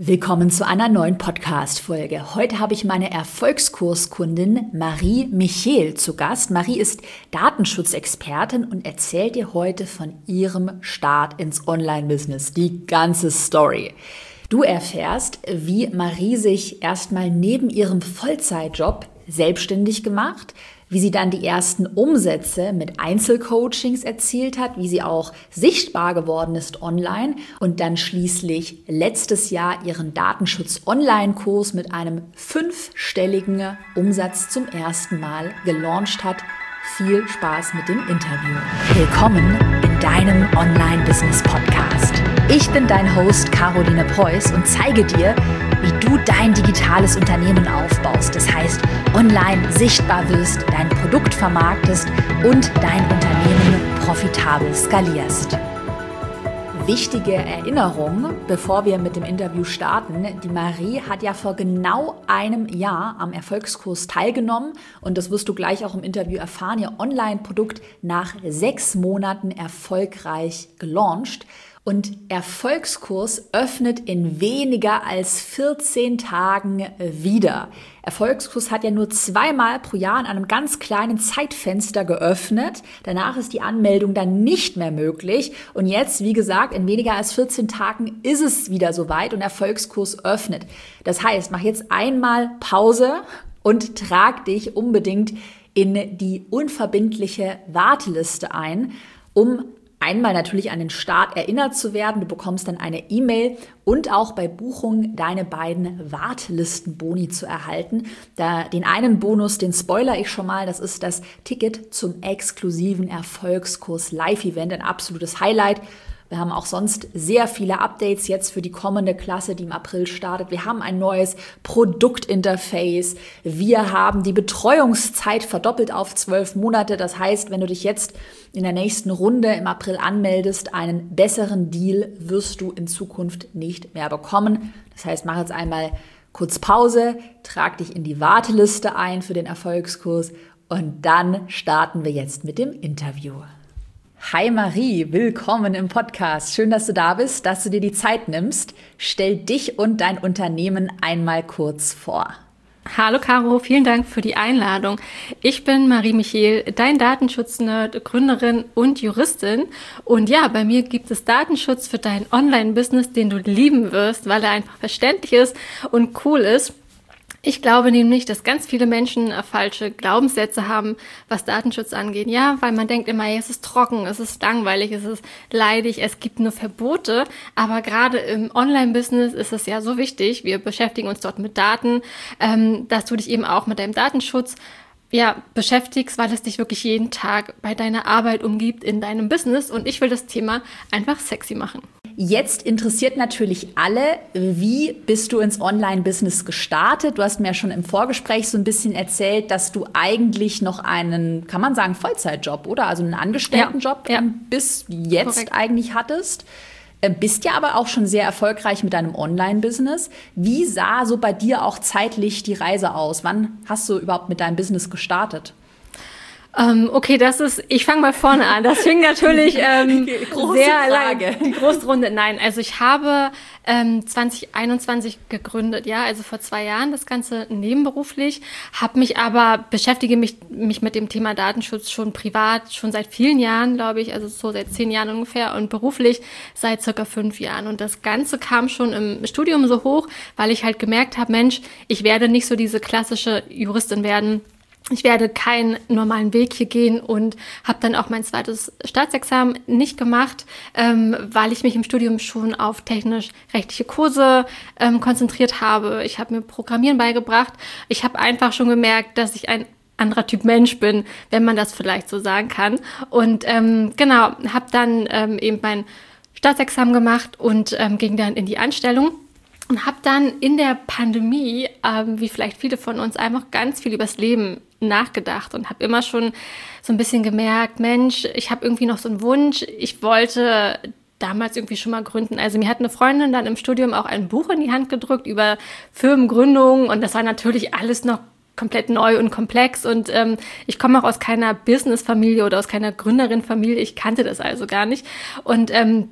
Willkommen zu einer neuen Podcast-Folge. Heute habe ich meine Erfolgskurskundin Marie Michel zu Gast. Marie ist Datenschutzexpertin und erzählt dir heute von ihrem Start ins Online-Business, die ganze Story. Du erfährst, wie Marie sich erstmal neben ihrem Vollzeitjob selbstständig gemacht, wie sie dann die ersten Umsätze mit Einzelcoachings erzielt hat, wie sie auch sichtbar geworden ist online und dann schließlich letztes Jahr ihren Datenschutz-Online-Kurs mit einem 5-stelligen Umsatz zum ersten Mal gelauncht hat. Viel Spaß mit dem Interview. Willkommen in deinem Online-Business-Podcast. Ich bin dein Host Caroline Preuß und zeige dir, wie du dein digitales Unternehmen aufbaust. Das heißt, online sichtbar wirst, dein Produkt vermarktest und dein Unternehmen profitabel skalierst. Wichtige Erinnerung, bevor wir mit dem Interview starten. Die Marie hat ja vor genau einem Jahr am Erfolgskurs teilgenommen und das wirst du gleich auch im Interview erfahren. Ihr Online-Produkt nach 6 Monaten erfolgreich gelauncht. Und Erfolgskurs öffnet in weniger als 14 Tagen wieder. Erfolgskurs hat ja nur 2-mal pro Jahr in einem ganz kleinen Zeitfenster geöffnet. Danach ist die Anmeldung dann nicht mehr möglich. Und jetzt, wie gesagt, in weniger als 14 Tagen ist es wieder soweit und Erfolgskurs öffnet. Das heißt, mach jetzt einmal Pause und trag dich unbedingt in die unverbindliche Warteliste ein, um einmal natürlich an den Start erinnert zu werden. Du bekommst dann eine E-Mail und auch bei Buchung deine beiden Wartelistenboni zu erhalten. Den einen Bonus, den spoiler ich schon mal, das ist das Ticket zum exklusiven Erfolgskurs Live-Event, ein absolutes Highlight. Wir haben auch sonst sehr viele Updates jetzt für die kommende Klasse, die im April startet. Wir haben ein neues Produktinterface. Wir haben die Betreuungszeit verdoppelt auf 12 Monate. Das heißt, wenn du dich jetzt in der nächsten Runde im April anmeldest, einen besseren Deal wirst du in Zukunft nicht mehr bekommen. Das heißt, mach jetzt einmal kurz Pause, trag dich in die Warteliste ein für den Erfolgskurs und dann starten wir jetzt mit dem Interview. Hi Marie, willkommen im Podcast. Schön, dass du da bist, dass du dir die Zeit nimmst. Stell dich und dein Unternehmen einmal kurz vor. Hallo Caro, vielen Dank für die Einladung. Ich bin Marie Michel, dein Datenschutznerd, Gründerin und Juristin. Und ja, bei mir gibt es Datenschutz für dein Online-Business, den du lieben wirst, weil er einfach verständlich ist und cool ist. Ich glaube nämlich, dass ganz viele Menschen falsche Glaubenssätze haben, was Datenschutz angeht. Ja, weil man denkt immer, es ist trocken, es ist langweilig, es ist leidig, es gibt nur Verbote. Aber gerade im Online-Business ist es ja so wichtig, wir beschäftigen uns dort mit Daten, dass du dich eben auch mit deinem Datenschutz beschäftigst, weil es dich wirklich jeden Tag bei deiner Arbeit umgibt in deinem Business. Und ich will das Thema einfach sexy machen. Jetzt interessiert natürlich alle, wie bist du ins Online-Business gestartet? Du hast mir ja schon im Vorgespräch so ein bisschen erzählt, dass du eigentlich noch einen, kann man sagen, Vollzeitjob, oder? Also einen Angestelltenjob bis jetzt korrekt eigentlich hattest. Bist ja aber auch schon sehr erfolgreich mit deinem Online-Business. Wie sah so bei dir auch zeitlich die Reise aus? Wann hast du überhaupt mit deinem Business gestartet? Okay, ich fange mal vorne an. Das fing natürlich sehr lange. Die große Runde. Nein, also ich habe 2021 gegründet, ja, also vor 2 Jahren das Ganze nebenberuflich, beschäftige mich mit dem Thema Datenschutz schon privat, schon seit vielen Jahren, glaube ich, also so seit 10 Jahren ungefähr und beruflich seit circa 5 Jahren. Und das Ganze kam schon im Studium so hoch, weil ich halt gemerkt habe, Mensch, ich werde nicht so diese klassische Juristin werden. Ich werde keinen normalen Weg hier gehen und habe dann auch mein zweites Staatsexamen nicht gemacht, weil ich mich im Studium schon auf technisch-rechtliche Kurse konzentriert habe. Ich habe mir Programmieren beigebracht. Ich habe einfach schon gemerkt, dass ich ein anderer Typ Mensch bin, wenn man das vielleicht so sagen kann. Und habe dann eben mein Staatsexamen gemacht und ging dann in die Anstellung. Und habe dann in der Pandemie, wie vielleicht viele von uns, einfach ganz viel übers Leben nachgedacht und habe immer schon so ein bisschen gemerkt, Mensch, ich habe irgendwie noch so einen Wunsch, ich wollte damals irgendwie schon mal gründen. Also mir hat eine Freundin dann im Studium auch ein Buch in die Hand gedrückt über Firmengründung und das war natürlich alles noch komplett neu und komplex und ich komme auch aus keiner Business-Familie oder aus keiner Gründerin-Familie, ich kannte das also gar nicht und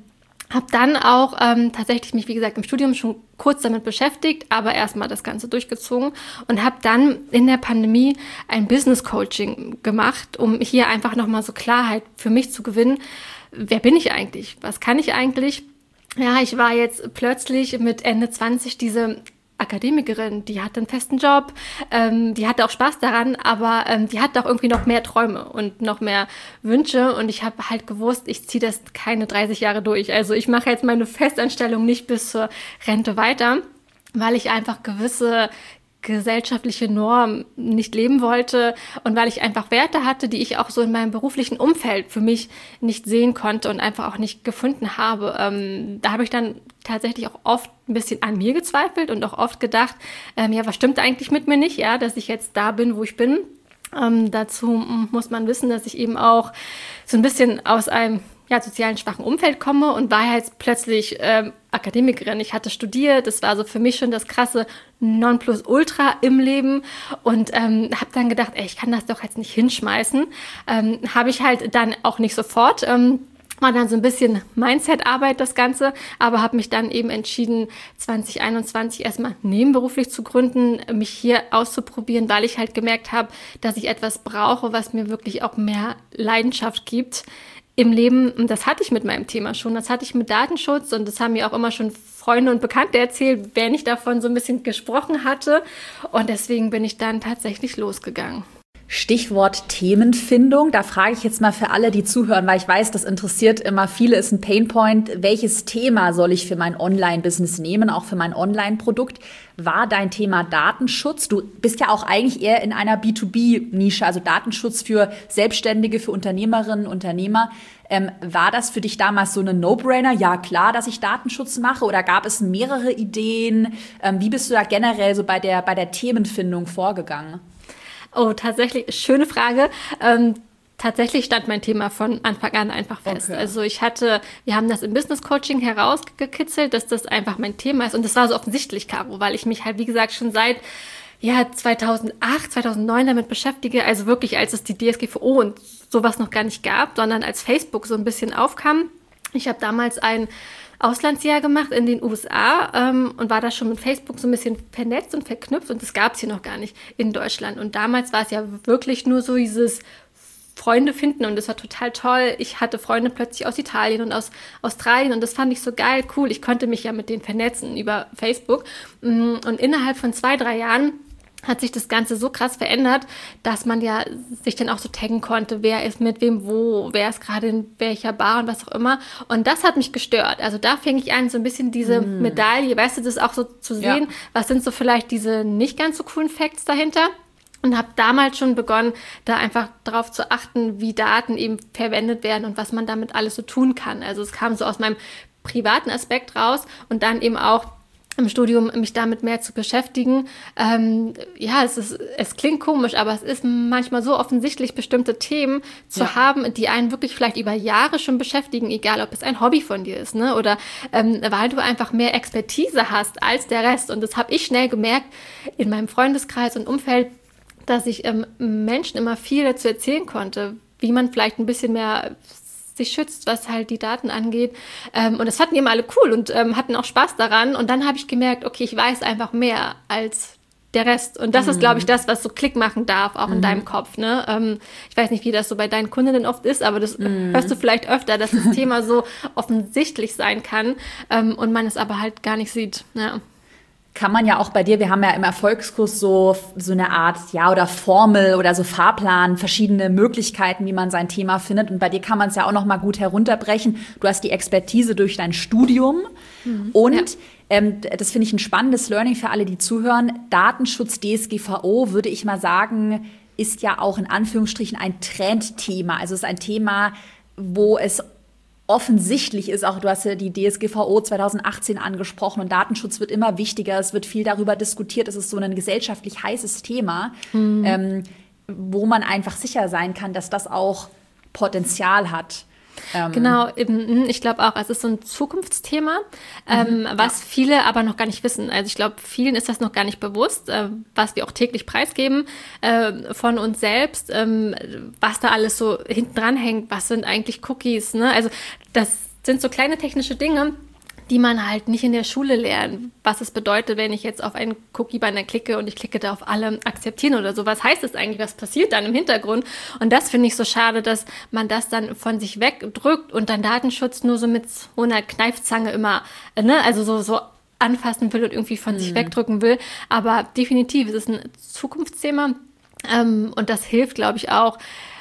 Habe dann auch tatsächlich mich, wie gesagt, im Studium schon kurz damit beschäftigt, aber erstmal das Ganze durchgezogen und habe dann in der Pandemie ein Business Coaching gemacht, um hier einfach nochmal so Klarheit für mich zu gewinnen. Wer bin ich eigentlich? Was kann ich eigentlich? Ja, ich war jetzt plötzlich mit Ende 20 diese Akademikerin, die hatte einen festen Job, die hatte auch Spaß daran, aber die hatte auch irgendwie noch mehr Träume und noch mehr Wünsche und ich habe halt gewusst, ich ziehe das keine 30 Jahre durch. Also ich mache jetzt meine Festanstellung nicht bis zur Rente weiter, weil ich einfach gewisse gesellschaftliche Norm nicht leben wollte und weil ich einfach Werte hatte, die ich auch so in meinem beruflichen Umfeld für mich nicht sehen konnte und einfach auch nicht gefunden habe. Da habe ich dann tatsächlich auch oft ein bisschen an mir gezweifelt und auch oft gedacht, ja, was stimmt eigentlich mit mir nicht, ja, dass ich jetzt da bin, wo ich bin. Dazu muss man wissen, dass ich eben auch so ein bisschen aus einem sozialen schwachen Umfeld komme und war jetzt plötzlich Akademikerin. Ich hatte studiert, das war so für mich schon das krasse Nonplusultra im Leben und habe dann gedacht, ich kann das doch jetzt nicht hinschmeißen. Habe ich halt dann auch nicht sofort. War dann so ein bisschen Mindset-Arbeit das Ganze, aber habe mich dann eben entschieden, 2021 erstmal nebenberuflich zu gründen, mich hier auszuprobieren, weil ich halt gemerkt habe, dass ich etwas brauche, was mir wirklich auch mehr Leidenschaft gibt im Leben. Und das hatte ich mit meinem Thema schon, das hatte ich mit Datenschutz und das haben mir auch immer schon Freunde und Bekannte erzählt, wenn ich davon so ein bisschen gesprochen hatte. Und deswegen bin ich dann tatsächlich losgegangen. Stichwort Themenfindung. Da frage ich jetzt mal für alle, die zuhören, weil ich weiß, das interessiert immer viele, ist ein Painpoint. Welches Thema soll ich für mein Online-Business nehmen, auch für mein Online-Produkt? War dein Thema Datenschutz? Du bist ja auch eigentlich eher in einer B2B-Nische, also Datenschutz für Selbstständige, für Unternehmerinnen, Unternehmer. War das für dich damals so eine No-Brainer? Ja, klar, dass ich Datenschutz mache. Oder gab es mehrere Ideen? Wie bist du da generell so bei der Themenfindung vorgegangen? Oh, tatsächlich, schöne Frage. Tatsächlich stand mein Thema von Anfang an einfach fest. Okay. Also wir haben das im Business Coaching herausgekitzelt, dass das einfach mein Thema ist. Und das war so offensichtlich, Caro, weil ich mich halt, wie gesagt, schon seit 2008, 2009 damit beschäftige. Also wirklich, als es die DSGVO und sowas noch gar nicht gab, sondern als Facebook so ein bisschen aufkam. Ich habe damals ein Auslandsjahr gemacht in den USA und war da schon mit Facebook so ein bisschen vernetzt und verknüpft und das gab es hier noch gar nicht in Deutschland. Und damals war es ja wirklich nur so dieses Freunde finden und das war total toll. Ich hatte Freunde plötzlich aus Italien und aus Australien und das fand ich so geil, cool. Ich konnte mich ja mit denen vernetzen über Facebook und innerhalb von 2-3 Jahren hat sich das Ganze so krass verändert, dass man ja sich dann auch so taggen konnte, wer ist mit wem wo, wer ist gerade in welcher Bar und was auch immer. Und das hat mich gestört. Also da fing ich an, so ein bisschen diese Medaille, weißt du, das auch so zu sehen, was sind so vielleicht diese nicht ganz so coolen Facts dahinter. Und habe damals schon begonnen, da einfach darauf zu achten, wie Daten eben verwendet werden und was man damit alles so tun kann. Also es kam so aus meinem privaten Aspekt raus und dann eben auch im Studium mich damit mehr zu beschäftigen. Es klingt komisch, aber es ist manchmal so offensichtlich, bestimmte Themen zu haben, die einen wirklich vielleicht über Jahre schon beschäftigen, egal ob es ein Hobby von dir ist, ne? Oder weil du einfach mehr Expertise hast als der Rest. Und das habe ich schnell gemerkt in meinem Freundeskreis und Umfeld, dass ich Menschen immer viel dazu erzählen konnte, wie man vielleicht ein bisschen mehr sich schützt, was halt die Daten angeht. Und das fanden die immer alle cool und hatten auch Spaß daran. Und dann habe ich gemerkt, okay, ich weiß einfach mehr als der Rest. Und das ist, glaube ich, das, was so Klick machen darf, auch in deinem Kopf. Ne? Ich weiß nicht, wie das so bei deinen Kundinnen oft ist, aber das hörst du vielleicht öfter, dass das Thema so offensichtlich sein kann und man es aber halt gar nicht sieht. Ja. Kann man ja auch bei dir, wir haben ja im Erfolgskurs so eine Art, oder Formel oder so Fahrplan, verschiedene Möglichkeiten, wie man sein Thema findet. Und bei dir kann man es ja auch noch mal gut herunterbrechen. Du hast die Expertise durch dein Studium und das finde ich ein spannendes Learning für alle, die zuhören. Datenschutz DSGVO, würde ich mal sagen, ist ja auch in Anführungsstrichen ein Trendthema. Also es ist ein Thema, wo es offensichtlich ist, auch du hast ja die DSGVO 2018 angesprochen und Datenschutz wird immer wichtiger, es wird viel darüber diskutiert, es ist so ein gesellschaftlich heißes Thema, wo man einfach sicher sein kann, dass das auch Potenzial hat. Genau, eben, ich glaube auch, es ist so ein Zukunftsthema, was viele aber noch gar nicht wissen. Also ich glaube, vielen ist das noch gar nicht bewusst, was wir auch täglich preisgeben von uns selbst, was da alles so hinten dran hängt, was sind eigentlich Cookies, ne? Also das sind so kleine technische Dinge, die man halt nicht in der Schule lernt. Was es bedeutet, wenn ich jetzt auf einen Cookie-Banner klicke und ich klicke da auf alle akzeptieren oder so. Was heißt das eigentlich? Was passiert dann im Hintergrund? Und das finde ich so schade, dass man das dann von sich wegdrückt und dann Datenschutz nur so mit so einer Kneifzange immer, also so anfassen will und irgendwie von sich wegdrücken will. Aber definitiv, es ist ein Zukunftsthema und das hilft, glaube ich, auch,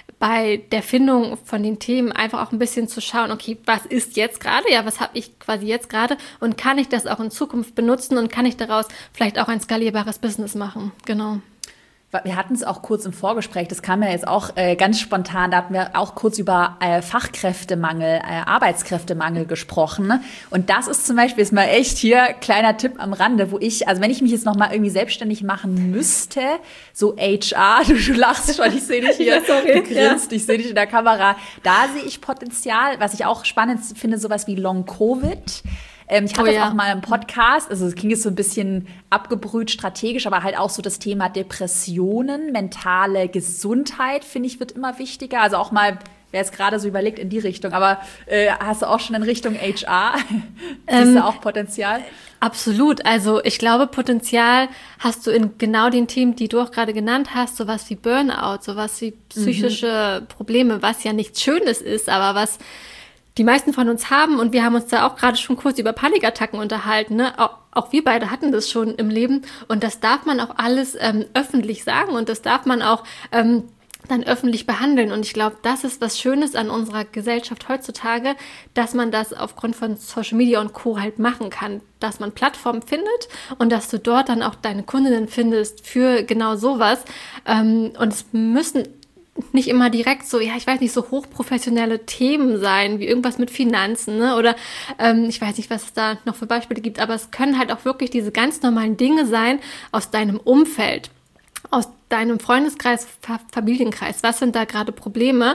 bei der Findung von den Themen einfach auch ein bisschen zu schauen, okay, was ist jetzt gerade? Ja, was habe ich quasi jetzt gerade? Und kann ich das auch in Zukunft benutzen und kann ich daraus vielleicht auch ein skalierbares Business machen? Genau. Wir hatten es auch kurz im Vorgespräch, das kam ja jetzt auch ganz spontan, da hatten wir auch kurz über Fachkräftemangel, Arbeitskräftemangel gesprochen. Ne? Und das ist zum Beispiel, ist mal echt hier, kleiner Tipp am Rande, wo also wenn ich mich jetzt noch mal irgendwie selbstständig machen müsste, so HR, du lachst schon, ich sehe dich hier, du grinst, ich sehe dich in der Kamera, da sehe ich Potenzial, was ich auch spannend finde, sowas wie Long-Covid. Ich hatte das auch mal im Podcast, also es klingt jetzt so ein bisschen abgebrüht strategisch, aber halt auch so das Thema Depressionen, mentale Gesundheit, finde ich, wird immer wichtiger. Also auch mal, wer jetzt gerade so überlegt, in die Richtung. Aber hast du auch schon in Richtung HR? Siehst du auch Potenzial? Absolut. Also ich glaube, Potenzial hast du in genau den Themen, die du auch gerade genannt hast, sowas wie Burnout, sowas wie psychische Probleme, was ja nichts Schönes ist, aber was die meisten von uns haben, und wir haben uns da auch gerade schon kurz über Panikattacken unterhalten, ne? Auch wir beide hatten das schon im Leben, und das darf man auch alles öffentlich sagen und das darf man auch dann öffentlich behandeln, und ich glaube, das ist was Schönes an unserer Gesellschaft heutzutage, dass man das aufgrund von Social Media und Co. halt machen kann, dass man Plattformen findet und dass du dort dann auch deine Kundinnen findest für genau sowas, und es müssen nicht immer direkt so, ja, ich weiß nicht, so hochprofessionelle Themen sein, wie irgendwas mit Finanzen, ne? Oder ich weiß nicht, was es da noch für Beispiele gibt, aber es können halt auch wirklich diese ganz normalen Dinge sein aus deinem Umfeld, aus deinem Freundeskreis, Familienkreis. Was sind da gerade Probleme?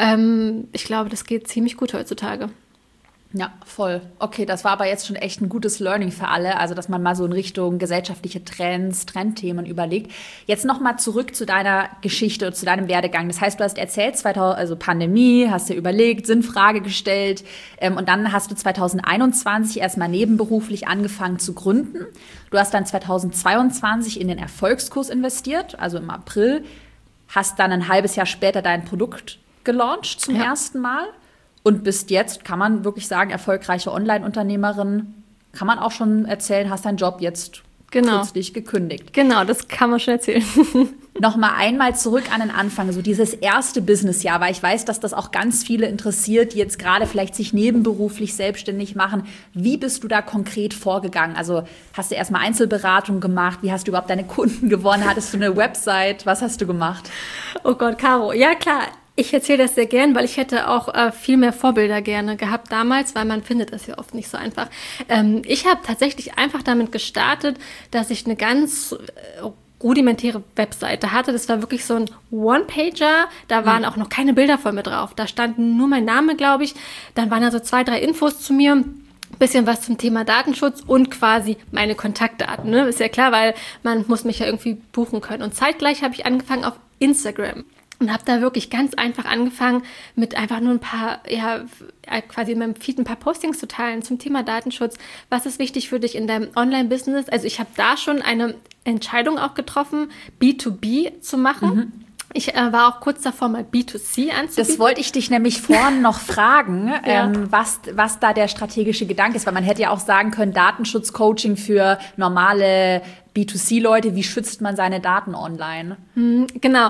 Ich glaube, das geht ziemlich gut heutzutage. Ja, voll. Okay, das war aber jetzt schon echt ein gutes Learning für alle, also dass man mal so in Richtung gesellschaftliche Trendthemen überlegt. Jetzt noch mal zurück zu deiner Geschichte, zu deinem Werdegang. Das heißt, du hast erzählt, also Pandemie, hast dir überlegt, Sinnfrage gestellt, und dann hast du 2021 erstmal nebenberuflich angefangen zu gründen. Du hast dann 2022 in den Erfolgskurs investiert, also im April, hast dann ein halbes Jahr später dein Produkt gelauncht zum ersten Mal. Und bist jetzt, kann man wirklich sagen, erfolgreiche Online-Unternehmerin. Kann man auch schon erzählen, hast deinen Job jetzt kürzlich gekündigt. Genau, das kann man schon erzählen. Nochmal einmal zurück an den Anfang, so dieses erste Businessjahr, weil ich weiß, dass das auch ganz viele interessiert, die jetzt gerade vielleicht sich nebenberuflich selbstständig machen. Wie bist du da konkret vorgegangen? Also hast du erstmal Einzelberatung gemacht? Wie hast du überhaupt deine Kunden gewonnen? Hattest du eine Website? Was hast du gemacht? Oh Gott, Caro, ja klar. Ich erzähle das sehr gern, weil ich hätte auch viel mehr Vorbilder gerne gehabt damals, weil man findet das ja oft nicht so einfach. Ich habe tatsächlich einfach damit gestartet, dass ich eine ganz rudimentäre Webseite hatte. Das war wirklich so ein One-Pager. Da waren auch noch keine Bilder von mir drauf. Da standen nur mein Name, glaube ich. Dann waren da so 2, 3 Infos zu mir. Bisschen was zum Thema Datenschutz und quasi meine Kontaktdaten. Ne? Ist ja klar, weil man muss mich ja irgendwie buchen können. Und zeitgleich habe ich angefangen auf Instagram. Und habe da wirklich ganz einfach angefangen, mit einfach nur ein paar, quasi in meinem Feed ein paar Postings zu teilen zum Thema Datenschutz. Was ist wichtig für dich in deinem Online-Business? Also ich habe da schon eine Entscheidung auch getroffen, B2B zu machen. Ich war auch kurz davor, mal B2C anzubieten. Das wollte ich dich nämlich vorhin noch fragen, was da der strategische Gedanke ist. Weil man hätte ja auch sagen können, Datenschutzcoaching für normale B2C-Leute, wie schützt man seine Daten online? Genau.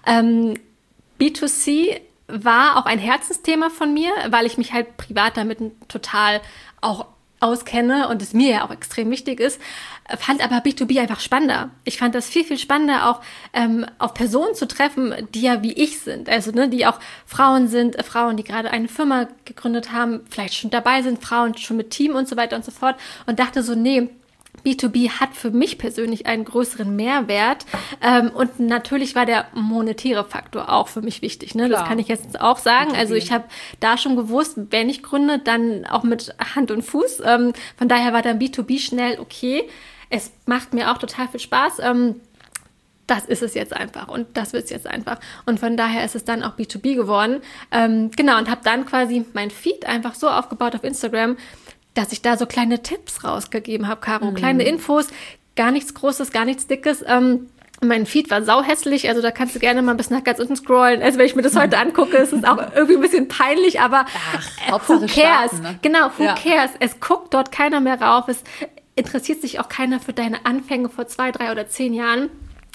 B2C war auch ein Herzensthema von mir, weil ich mich halt privat damit total auch auskenne und es mir ja auch extrem wichtig ist, fand aber B2B einfach spannender. Ich fand das viel, viel spannender, auch auf Personen zu treffen, die ja wie ich sind. Also die auch Frauen sind, Frauen, die gerade eine Firma gegründet haben, vielleicht schon dabei sind, Frauen schon mit Team und so weiter und so fort. Und dachte so, nee, B2B hat für mich persönlich einen größeren Mehrwert, und natürlich war der monetäre Faktor auch für mich wichtig. Ne? Das kann ich jetzt auch sagen. B2B. Also ich habe da schon gewusst, wenn ich gründe, dann auch mit Hand und Fuß. Von daher war dann B2B schnell okay. Es macht mir auch total viel Spaß. das ist es jetzt einfach und das wird es jetzt einfach. Und von daher ist es dann auch B2B geworden. Genau, und habe dann quasi mein Feed einfach so aufgebaut auf Instagram, dass ich da so kleine Tipps rausgegeben habe, Caro, kleine Infos, gar nichts Großes, gar nichts Dickes. Mein Feed war sauhässlich, also da kannst du gerne mal bis nach ganz unten scrollen. Also wenn ich mir das heute angucke, ist es auch irgendwie ein bisschen peinlich, aber Hauptsache who cares? Starten, ne? Genau, who cares? Es guckt dort keiner mehr rauf, es interessiert sich auch keiner für deine Anfänge vor 2, 3 oder 10 Jahren.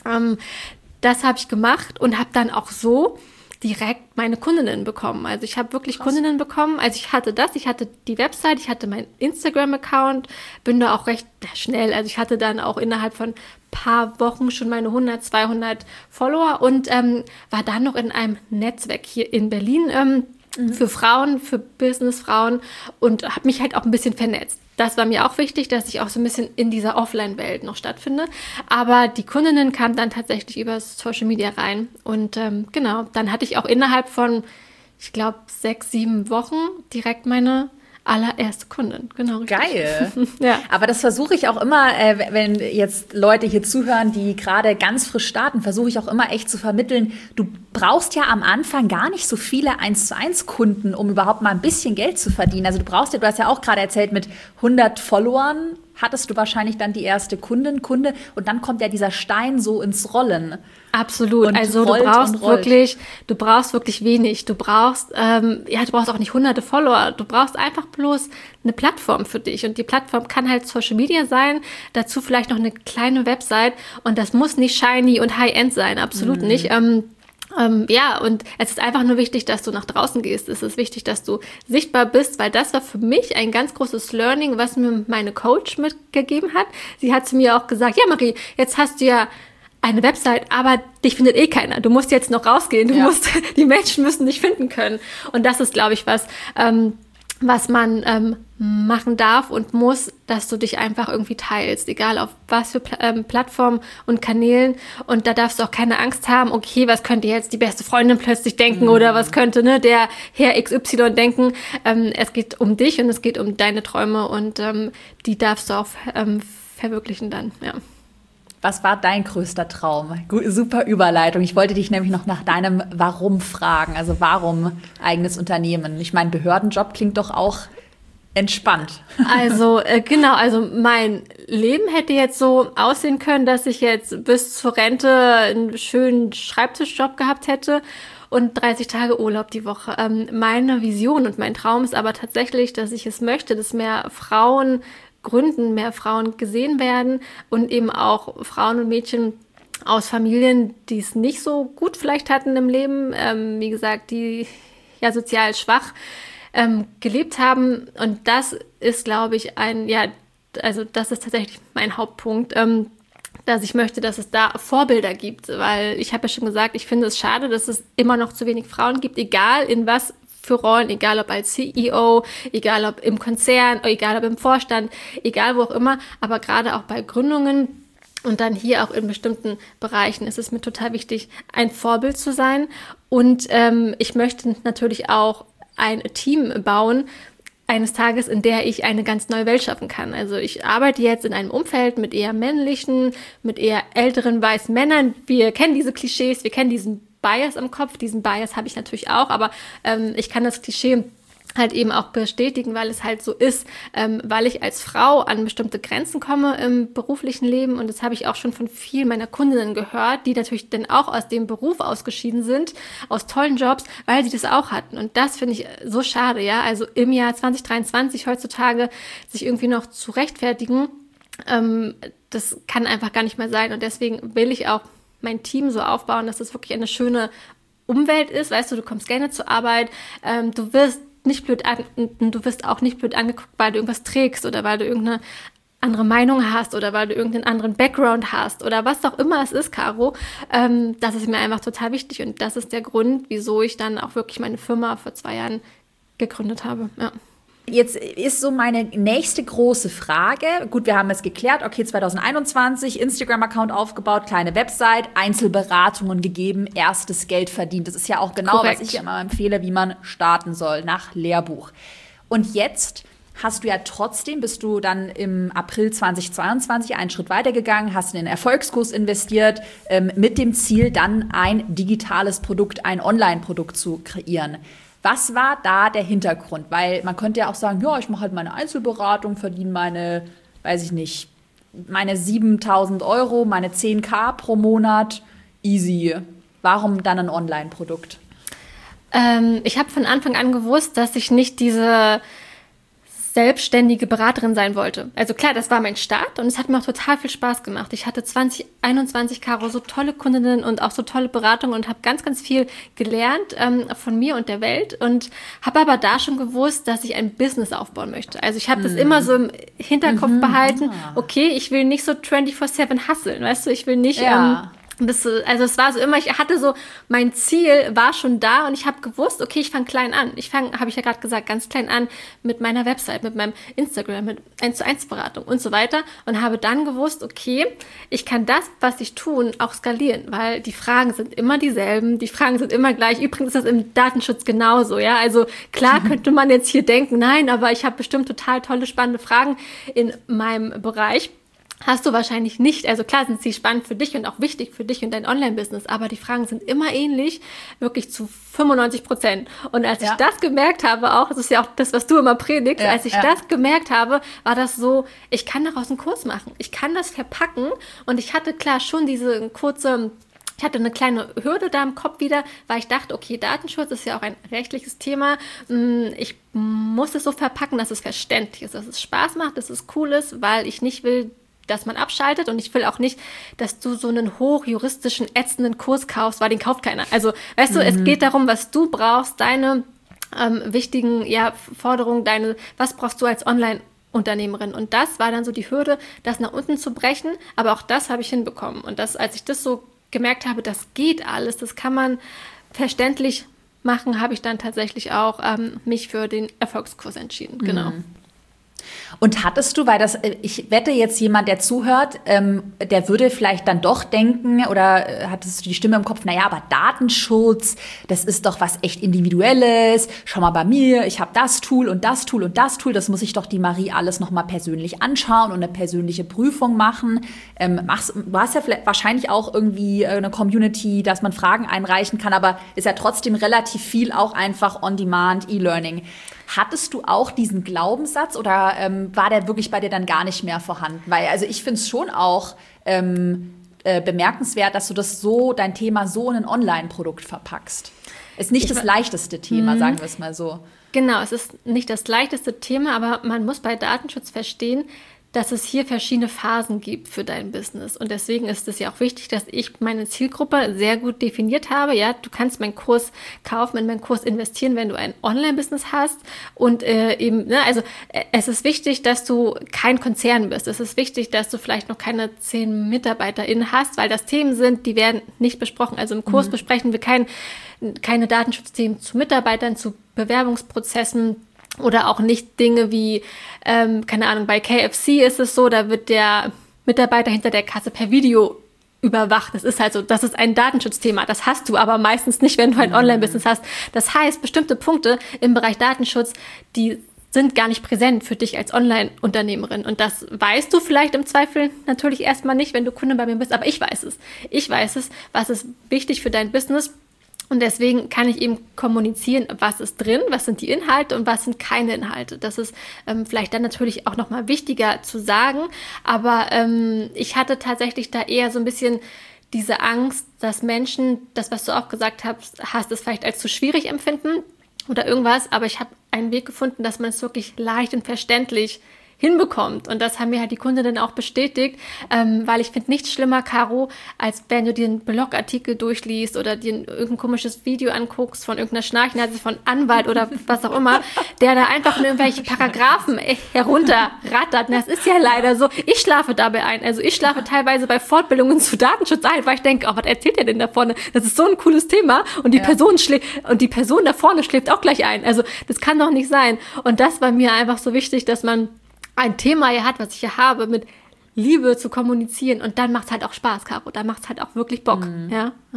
Das habe ich gemacht und habe dann auch so direkt meine Kundinnen bekommen. Also ich habe wirklich Kundinnen bekommen. Also ich hatte die Website, ich hatte meinen Instagram-Account, bin da auch recht schnell. Also ich hatte dann auch innerhalb von paar Wochen schon meine 100, 200 Follower und war dann noch in einem Netzwerk hier in Berlin für Frauen, für Businessfrauen und habe mich halt auch ein bisschen vernetzt. Das war mir auch wichtig, dass ich auch so ein bisschen in dieser Offline-Welt noch stattfinde. Aber die Kundinnen kamen dann tatsächlich über Social Media rein. Und genau, dann hatte ich auch innerhalb von, ich glaube, 6, 7 Wochen direkt meine allererste Kundin. Genau, richtig. Geil. Ja. Aber das versuche ich auch immer, wenn jetzt Leute hier zuhören, die gerade ganz frisch starten, versuche ich auch immer echt zu vermitteln, du brauchst ja am Anfang gar nicht so viele 1:1 Kunden, um überhaupt mal ein bisschen Geld zu verdienen. Also du hast ja auch gerade erzählt, mit 100 Followern hattest du wahrscheinlich dann die erste Kunde und dann kommt ja dieser Stein so ins Rollen. Absolut. Und also du brauchst wirklich wenig. Du brauchst auch nicht hunderte Follower. Du brauchst einfach bloß eine Plattform für dich. Und die Plattform kann halt Social Media sein, dazu vielleicht noch eine kleine Website. Und das muss nicht shiny und high-end sein. Absolut nicht. Und es ist einfach nur wichtig, dass du nach draußen gehst. Es ist wichtig, dass du sichtbar bist, weil das war für mich ein ganz großes Learning, was mir meine Coach mitgegeben hat. Sie hat zu mir auch gesagt, ja Marie, jetzt hast du ja eine Website, aber dich findet eh keiner. Du musst jetzt noch rausgehen. Die Menschen müssen dich finden können. Und das ist, glaube ich, was man machen darf und muss, dass du dich einfach irgendwie teilst, egal auf was für Plattformen und Kanälen. Und da darfst du auch keine Angst haben, okay, was könnte jetzt die beste Freundin plötzlich denken oder was könnte der Herr XY denken. Es geht um dich und es geht um deine Träume und die darfst du auch verwirklichen dann, ja. Was war dein größter Traum? Super Überleitung. Ich wollte dich nämlich noch nach deinem Warum fragen. Also warum eigenes Unternehmen? Ich meine, Behördenjob klingt doch auch entspannt. Also mein Leben hätte jetzt so aussehen können, dass ich jetzt bis zur Rente einen schönen Schreibtischjob gehabt hätte und 30 Tage Urlaub die Woche. Meine Vision und mein Traum ist aber tatsächlich, dass ich es möchte, dass mehr Frauen gründen, mehr Frauen gesehen werden und eben auch Frauen und Mädchen aus Familien, die es nicht so gut vielleicht hatten im Leben, wie gesagt, die ja sozial schwach gelebt haben. Und das ist, glaube ich, das ist tatsächlich mein Hauptpunkt, dass ich möchte, dass es da Vorbilder gibt, weil ich habe ja schon gesagt, ich finde es schade, dass es immer noch zu wenig Frauen gibt, egal in was für Rollen, egal ob als CEO, egal ob im Konzern, egal ob im Vorstand, egal wo auch immer, aber gerade auch bei Gründungen und dann hier auch in bestimmten Bereichen ist es mir total wichtig, ein Vorbild zu sein und ich möchte natürlich auch ein Team bauen, eines Tages, in der ich eine ganz neue Welt schaffen kann. Also ich arbeite jetzt in einem Umfeld mit eher männlichen, mit eher älteren weißen Männern. Wir kennen diese Klischees, wir kennen diesen Bias im Kopf. Diesen Bias habe ich natürlich auch, aber ich kann das Klischee halt eben auch bestätigen, weil es halt so ist, weil ich als Frau an bestimmte Grenzen komme im beruflichen Leben und das habe ich auch schon von vielen meiner Kundinnen gehört, die natürlich dann auch aus dem Beruf ausgeschieden sind, aus tollen Jobs, weil sie das auch hatten und das finde ich so schade, ja, also im Jahr 2023 heutzutage sich irgendwie noch zu rechtfertigen, das kann einfach gar nicht mehr sein und deswegen will ich auch mein Team so aufbauen, dass das wirklich eine schöne Umwelt ist, weißt du, du kommst gerne zur Arbeit, du wirst auch nicht blöd angeguckt, weil du irgendwas trägst oder weil du irgendeine andere Meinung hast oder weil du irgendeinen anderen Background hast oder was auch immer es ist, Caro. Das ist mir einfach total wichtig und das ist der Grund, wieso ich dann auch wirklich meine Firma vor 2 Jahren gegründet habe, ja. Jetzt ist so meine nächste große Frage. Gut, wir haben es geklärt. Okay, 2021, Instagram-Account aufgebaut, kleine Website, Einzelberatungen gegeben, erstes Geld verdient. Das ist ja auch genau, korrekt, was ich immer empfehle, wie man starten soll, nach Lehrbuch. Und jetzt bist du dann im April 2022 einen Schritt weitergegangen, hast in den Erfolgskurs investiert, mit dem Ziel, dann ein digitales Produkt, ein Online-Produkt zu kreieren. Was war da der Hintergrund? Weil man könnte ja auch sagen, ja, ich mache halt meine Einzelberatung, verdiene meine 7.000 Euro, meine 10.000 pro Monat, easy. Warum dann ein Online-Produkt? Ich habe von Anfang an gewusst, dass ich nicht diese selbstständige Beraterin sein wollte. Also klar, das war mein Start und es hat mir auch total viel Spaß gemacht. Ich hatte 2021, Caro, so tolle Kundinnen und auch so tolle Beratungen und habe ganz, ganz viel gelernt von mir und der Welt und habe aber da schon gewusst, dass ich ein Business aufbauen möchte. Also ich habe das immer so im Hinterkopf behalten, okay, ich will nicht so 24/7 hustlen, weißt du, ich will nicht... also es war so immer, ich hatte so, mein Ziel war schon da und ich habe gewusst, okay, ich fange klein an. Habe ich ja gerade gesagt, ganz klein an mit meiner Website, mit meinem Instagram, mit 1:1 Beratung und so weiter und habe dann gewusst, okay, ich kann das, was ich tue, auch skalieren, weil die Fragen sind immer dieselben, die Fragen sind immer gleich. Übrigens ist das im Datenschutz genauso, ja. Also klar könnte man jetzt hier denken, nein, aber ich habe bestimmt total tolle, spannende Fragen in meinem Bereich. Hast du wahrscheinlich nicht. Also klar sind sie spannend für dich und auch wichtig für dich und dein Online-Business, aber die Fragen sind immer ähnlich, wirklich zu 95%. Und als ich das gemerkt habe, auch, das ist ja auch das, was du immer predigst, als ich das gemerkt habe, war das so, ich kann daraus einen Kurs machen. Ich kann das verpacken und ich hatte klar schon ich hatte eine kleine Hürde da im Kopf wieder, weil ich dachte, okay, Datenschutz ist ja auch ein rechtliches Thema. Ich muss es so verpacken, dass es verständlich ist, dass es Spaß macht, dass es cool ist, weil ich nicht will, dass man abschaltet und ich will auch nicht, dass du so einen hochjuristischen, ätzenden Kurs kaufst, weil den kauft keiner. Also, weißt du, es geht darum, was du brauchst, deine wichtigen Forderungen, was brauchst du als Online-Unternehmerin? Und das war dann so die Hürde, das nach unten zu brechen, aber auch das habe ich hinbekommen. Und als ich das so gemerkt habe, das geht alles, das kann man verständlich machen, habe ich dann tatsächlich auch mich für den Erfolgskurs entschieden. Genau. Und hattest du, weil ich wette jetzt jemand, der zuhört, der würde vielleicht dann doch denken oder hattest du die Stimme im Kopf, naja, aber Datenschutz, das ist doch was echt Individuelles. Schau mal bei mir, ich habe das Tool und das Tool und das Tool, das muss ich doch die Marie alles nochmal persönlich anschauen und eine persönliche Prüfung machen. Du hast ja wahrscheinlich auch irgendwie eine Community, dass man Fragen einreichen kann, aber ist ja trotzdem relativ viel auch einfach on-demand E-Learning. Hattest du auch diesen Glaubenssatz oder war der wirklich bei dir dann gar nicht mehr vorhanden? Weil, also ich finde es schon auch bemerkenswert, dass du dein Thema so in ein Online-Produkt verpackst. Ist nicht das leichteste Thema, sagen wir es mal so. Genau, es ist nicht das leichteste Thema, aber man muss bei Datenschutz verstehen, dass es hier verschiedene Phasen gibt für dein Business. Und deswegen ist es ja auch wichtig, dass ich meine Zielgruppe sehr gut definiert habe. Ja, du kannst meinen Kurs kaufen, in meinen Kurs investieren, wenn du ein Online-Business hast. Und es ist wichtig, dass du kein Konzern bist. Es ist wichtig, dass du vielleicht noch keine 10 MitarbeiterInnen hast, weil das Themen sind, die werden nicht besprochen. Also im Kurs besprechen wir keine Datenschutzthemen zu Mitarbeitern, zu Bewerbungsprozessen, oder auch nicht Dinge wie, keine Ahnung, bei KFC ist es so, da wird der Mitarbeiter hinter der Kasse per Video überwacht. Das ist halt so, das ist ein Datenschutzthema. Das hast du aber meistens nicht, wenn du ein Online-Business hast. Das heißt, bestimmte Punkte im Bereich Datenschutz, die sind gar nicht präsent für dich als Online-Unternehmerin. Und das weißt du vielleicht im Zweifel natürlich erstmal nicht, wenn du Kunde bei mir bist, aber ich weiß es. Ich weiß es, was ist wichtig für dein Business. Und deswegen kann ich eben kommunizieren, was ist drin, was sind die Inhalte und was sind keine Inhalte. Das ist vielleicht dann natürlich auch nochmal wichtiger zu sagen. Aber ich hatte tatsächlich da eher so ein bisschen diese Angst, dass Menschen, das, was du auch gesagt hast, es vielleicht als zu schwierig empfinden oder irgendwas. Aber ich habe einen Weg gefunden, dass man es wirklich leicht und verständlich hinbekommt. Und das haben mir halt die Kundinnen auch bestätigt, weil ich finde nichts schlimmer, Caro, als wenn du dir einen Blogartikel durchliest oder dir irgendein komisches Video anguckst von irgendeiner Schnarchnase, von Anwalt oder was auch immer, der da einfach in irgendwelche Paragraphen herunterrattert. Und das ist ja leider so. Ich schlafe dabei ein. Also ich schlafe teilweise bei Fortbildungen zu Datenschutz ein, weil ich denke, oh, was erzählt der denn da vorne? Das ist so ein cooles Thema und die Person da vorne schläft auch gleich ein. Also das kann doch nicht sein. Und das war mir einfach so wichtig, dass man ein Thema hier hat, was ich hier habe, mit Liebe zu kommunizieren und dann macht es halt auch Spaß, Caro. Dann macht es halt auch wirklich Bock. Ja.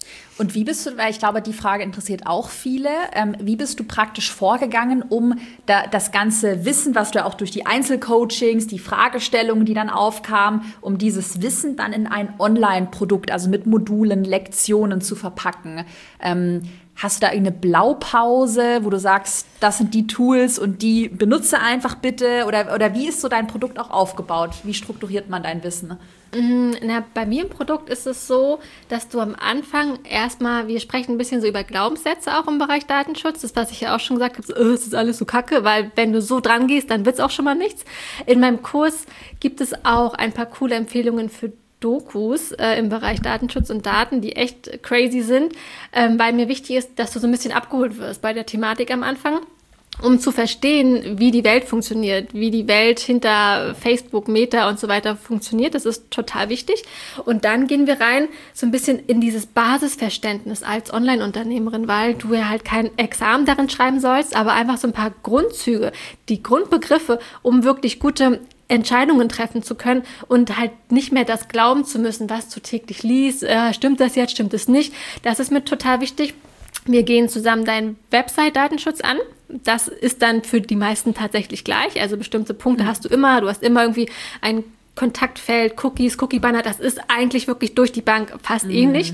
Und wie bist du, weil ich glaube, die Frage interessiert auch viele, wie bist du praktisch vorgegangen, um das ganze Wissen, was du auch durch die Einzelcoachings, die Fragestellungen, die dann aufkamen, um dieses Wissen dann in ein Online-Produkt, also mit Modulen, Lektionen zu verpacken? Hast du da eine Blaupause, wo du sagst, das sind die Tools und die benutze einfach bitte? Oder wie ist so dein Produkt auch aufgebaut? Wie strukturiert man dein Wissen? Bei mir im Produkt ist es so, dass du am Anfang erstmal, wir sprechen ein bisschen so über Glaubenssätze auch im Bereich Datenschutz. Das, was ich ja auch schon gesagt habe, es ist alles so kacke, weil wenn du so dran gehst, dann wird es auch schon mal nichts. In meinem Kurs gibt es auch ein paar coole Empfehlungen für Dokus im Bereich Datenschutz und Daten, die echt crazy sind, weil mir wichtig ist, dass du so ein bisschen abgeholt wirst bei der Thematik am Anfang, um zu verstehen, wie die Welt funktioniert, wie die Welt hinter Facebook, Meta und so weiter funktioniert. Das ist total wichtig. Und dann gehen wir rein so ein bisschen in dieses Basisverständnis als Online-Unternehmerin, weil du ja halt kein Examen darin schreiben sollst, aber einfach so ein paar Grundzüge, die Grundbegriffe, um wirklich gute Entscheidungen treffen zu können und halt nicht mehr das glauben zu müssen, was du täglich liest. Stimmt das jetzt, stimmt es nicht? Das ist mir total wichtig. Wir gehen zusammen deinen Website-Datenschutz an. Das ist dann für die meisten tatsächlich gleich. Also bestimmte Punkte hast du immer. Du hast immer irgendwie ein Kontaktfeld, Cookies, Cookie-Banner. Das ist eigentlich wirklich durch die Bank fast ähnlich.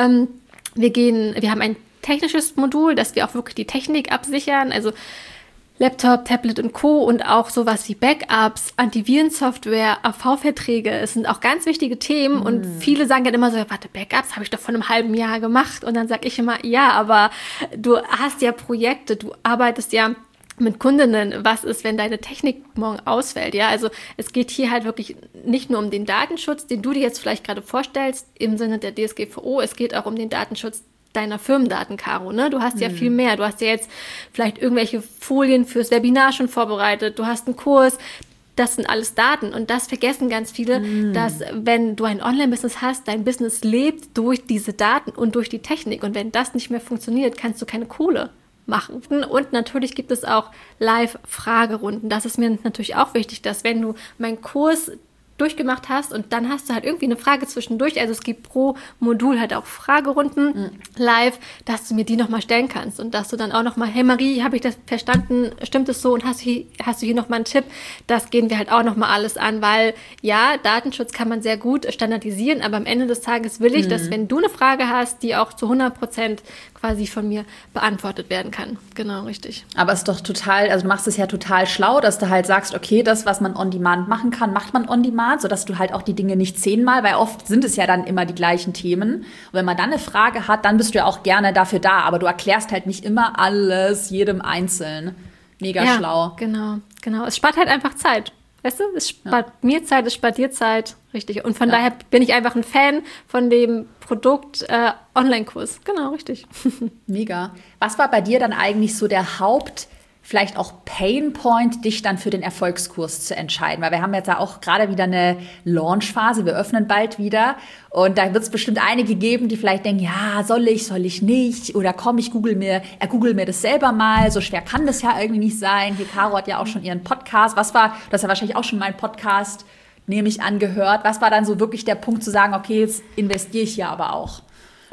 Wir haben ein technisches Modul, dass wir auch wirklich die Technik absichern. Also Laptop, Tablet und Co. und auch sowas wie Backups, Antivirensoftware, AV-Verträge. Es sind auch ganz wichtige Themen und viele sagen dann immer so, warte, Backups habe ich doch vor einem halben Jahr gemacht. Und dann sage ich immer, ja, aber du hast ja Projekte, du arbeitest ja mit Kundinnen, was ist, wenn deine Technik morgen ausfällt, ja? Also es geht hier halt wirklich nicht nur um den Datenschutz, den du dir jetzt vielleicht gerade vorstellst, im Sinne der DSGVO, es geht auch um den Datenschutz deiner Firmendaten, Caro, ne? Du hast ja viel mehr. Du hast ja jetzt vielleicht irgendwelche Folien fürs Webinar schon vorbereitet. Du hast einen Kurs. Das sind alles Daten. Und das vergessen ganz viele, dass wenn du ein Online-Business hast, dein Business lebt durch diese Daten und durch die Technik. Und wenn das nicht mehr funktioniert, kannst du keine Kohle machen. Und natürlich gibt es auch Live-Fragerunden. Das ist mir natürlich auch wichtig, dass wenn du meinen Kurs durchgemacht hast und dann hast du halt irgendwie eine Frage zwischendurch, also es gibt pro Modul halt auch Fragerunden live, dass du mir die nochmal stellen kannst und dass du dann auch nochmal, hey Marie, habe ich das verstanden, stimmt es so und hast du hier nochmal einen Tipp? Das gehen wir halt auch nochmal alles an, weil ja, Datenschutz kann man sehr gut standardisieren, aber am Ende des Tages will ich, dass wenn du eine Frage hast, die auch zu 100% quasi von mir beantwortet werden kann. Genau, richtig. Aber es ist doch total, also du machst es ja total schlau, dass du halt sagst, okay, das, was man on demand machen kann, macht man on demand, sodass du halt auch die Dinge nicht 10-mal, weil oft sind es ja dann immer die gleichen Themen. Und wenn man dann eine Frage hat, dann bist du ja auch gerne dafür da, aber du erklärst halt nicht immer alles, jedem einzeln. Mega schlau. Genau. Es spart halt einfach Zeit. Weißt du, es spart mir Zeit, es spart dir Zeit. Richtig. Und von daher bin ich einfach ein Fan von dem Produkt Online-Kurs. Genau, richtig. Mega. Was war bei dir dann eigentlich so der vielleicht auch Painpoint, dich dann für den Erfolgskurs zu entscheiden? Weil wir haben jetzt ja auch gerade wieder eine Launchphase, wir öffnen bald wieder und da wird es bestimmt einige geben, die vielleicht denken, ja, soll ich nicht oder komm, google mir das selber mal, so schwer kann das ja irgendwie nicht sein. Hier, Caro hat ja auch schon ihren Podcast, du hast ja wahrscheinlich auch schon meinen Podcast, nehme ich an, gehört. Was war dann so wirklich der Punkt zu sagen, okay, jetzt investiere ich hier aber auch?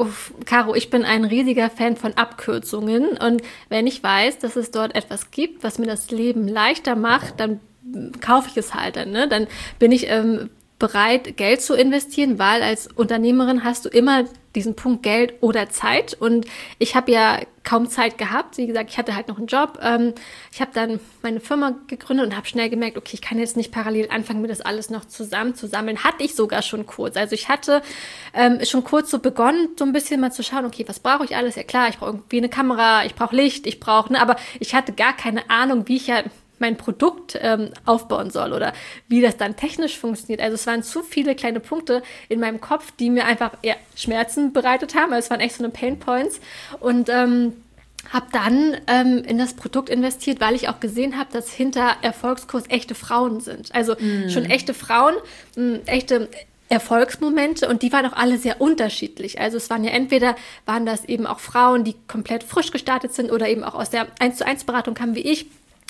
Caro, ich bin ein riesiger Fan von Abkürzungen und wenn ich weiß, dass es dort etwas gibt, was mir das Leben leichter macht, dann kaufe ich es halt dann, ne? Dann bin ich bereit, Geld zu investieren, weil als Unternehmerin hast du immer diesen Punkt Geld oder Zeit und ich habe ja kaum Zeit gehabt. Wie gesagt, ich hatte halt noch einen Job. Ich habe dann meine Firma gegründet und habe schnell gemerkt, okay, ich kann jetzt nicht parallel anfangen, mir das alles noch zusammenzusammeln. Hatte ich sogar schon kurz. Also ich hatte schon kurz so begonnen, so ein bisschen mal zu schauen, okay, was brauche ich alles? Ja klar, ich brauche irgendwie eine Kamera, ich brauche Licht, aber ich hatte gar keine Ahnung, wie ich ja mein Produkt aufbauen soll oder wie das dann technisch funktioniert. Also es waren zu viele kleine Punkte in meinem Kopf, die mir einfach Schmerzen bereitet haben. Also es waren echt so eine Painpoints und habe dann in das Produkt investiert, weil ich auch gesehen habe, dass hinter Erfolgskurs echte Frauen sind. Also schon echte Frauen, echte Erfolgsmomente und die waren auch alle sehr unterschiedlich. Also es waren ja entweder das eben auch Frauen, die komplett frisch gestartet sind oder eben auch aus der 1:1 Beratung kamen wie ich.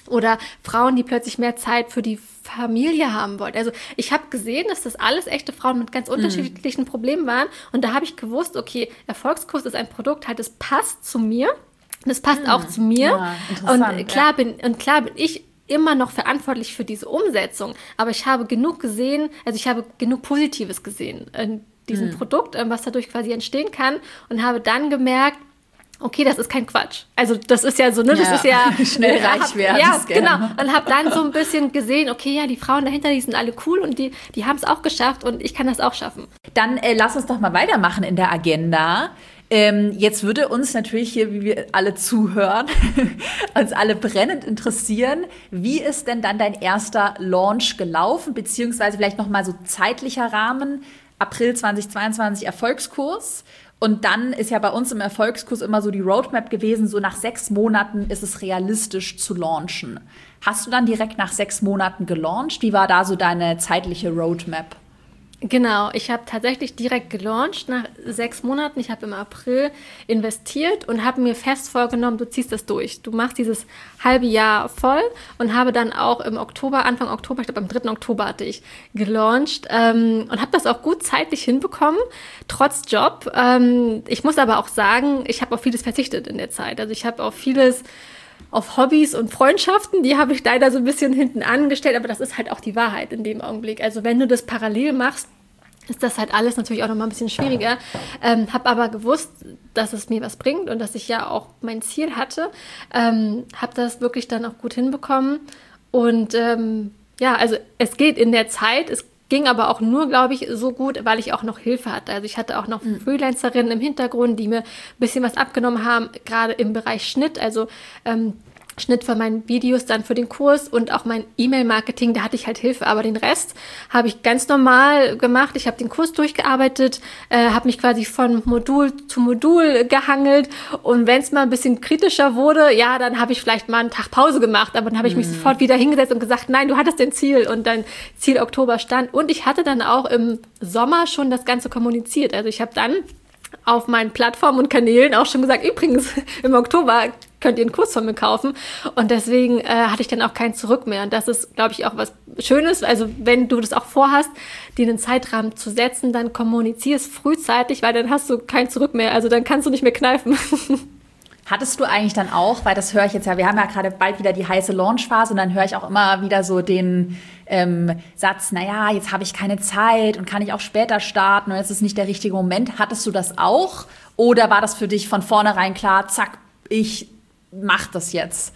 oder Frauen, die plötzlich mehr Zeit für die Familie haben wollten. Also ich habe gesehen, dass das alles echte Frauen mit ganz unterschiedlichen Problemen waren. Und da habe ich gewusst, okay, Erfolgskurs ist ein Produkt, halt, das passt zu mir. Das passt auch zu mir. Ja, und klar bin ich immer noch verantwortlich für diese Umsetzung. Aber ich habe genug gesehen, also ich habe genug Positives gesehen in diesem Produkt, was dadurch quasi entstehen kann. Und habe dann gemerkt, okay, das ist kein Quatsch. Also das ist ja so, ne, das ist ja schnell reich werden. Ja, genau. Und habe dann so ein bisschen gesehen, okay, ja, die Frauen dahinter, die sind alle cool und die haben es auch geschafft und ich kann das auch schaffen. Dann lass uns doch mal weitermachen in der Agenda. Jetzt würde uns natürlich hier, wie wir alle zuhören, uns alle brennend interessieren, wie ist denn dann dein erster Launch gelaufen, beziehungsweise vielleicht nochmal so zeitlicher Rahmen, April 2022 Erfolgskurs. Und dann ist ja bei uns im Erfolgskurs immer so die Roadmap gewesen, so nach 6 Monaten ist es realistisch zu launchen. Hast du dann direkt nach 6 Monaten gelauncht? Wie war da so deine zeitliche Roadmap? Genau, ich habe tatsächlich direkt gelauncht nach 6 Monaten. Ich habe im April investiert und habe mir fest vorgenommen, du ziehst das durch. Du machst dieses halbe Jahr voll und habe dann auch im Oktober, Anfang Oktober, ich glaube am 3. Oktober hatte ich gelauncht und habe das auch gut zeitlich hinbekommen, trotz Job. Ich muss aber auch sagen, ich habe auf vieles verzichtet in der Zeit. Also ich habe auf Hobbys und Freundschaften, die habe ich leider so ein bisschen hinten angestellt, aber das ist halt auch die Wahrheit in dem Augenblick. Also wenn du das parallel machst, ist das halt alles natürlich auch nochmal ein bisschen schwieriger. Habe aber gewusst, dass es mir was bringt und dass ich ja auch mein Ziel hatte. Habe das wirklich dann auch gut hinbekommen. Und also es geht in der Zeit, es ging aber auch nur, glaube ich, so gut, weil ich auch noch Hilfe hatte. Also ich hatte auch noch Freelancerinnen im Hintergrund, die mir ein bisschen was abgenommen haben, gerade im Bereich Schnitt, also Schnitt für meine Videos, dann für den Kurs und auch mein E-Mail-Marketing, da hatte ich halt Hilfe. Aber den Rest habe ich ganz normal gemacht. Ich habe den Kurs durchgearbeitet, habe mich quasi von Modul zu Modul gehangelt. Und wenn es mal ein bisschen kritischer wurde, ja, dann habe ich vielleicht mal einen Tag Pause gemacht. Aber dann habe ich mich sofort wieder hingesetzt und gesagt, nein, du hattest dein Ziel. Und dein Ziel Oktober stand. Und ich hatte dann auch im Sommer schon das Ganze kommuniziert. Also ich habe dann auf meinen Plattformen und Kanälen auch schon gesagt, übrigens, im Oktober könnt ihr einen Kurs von mir kaufen. Und deswegen hatte ich dann auch kein Zurück mehr. Und das ist, glaube ich, auch was Schönes. Also wenn du das auch vorhast, dir einen Zeitrahmen zu setzen, dann kommunizier es frühzeitig, weil dann hast du kein Zurück mehr. Also dann kannst du nicht mehr kneifen. Hattest du eigentlich dann auch, weil das höre ich jetzt ja, wir haben ja gerade bald wieder die heiße Launchphase und dann höre ich auch immer wieder so den Satz, naja, jetzt habe ich keine Zeit und kann ich auch später starten und jetzt ist nicht der richtige Moment. Hattest du das auch? Oder war das für dich von vornherein klar, zack, ich mache das jetzt?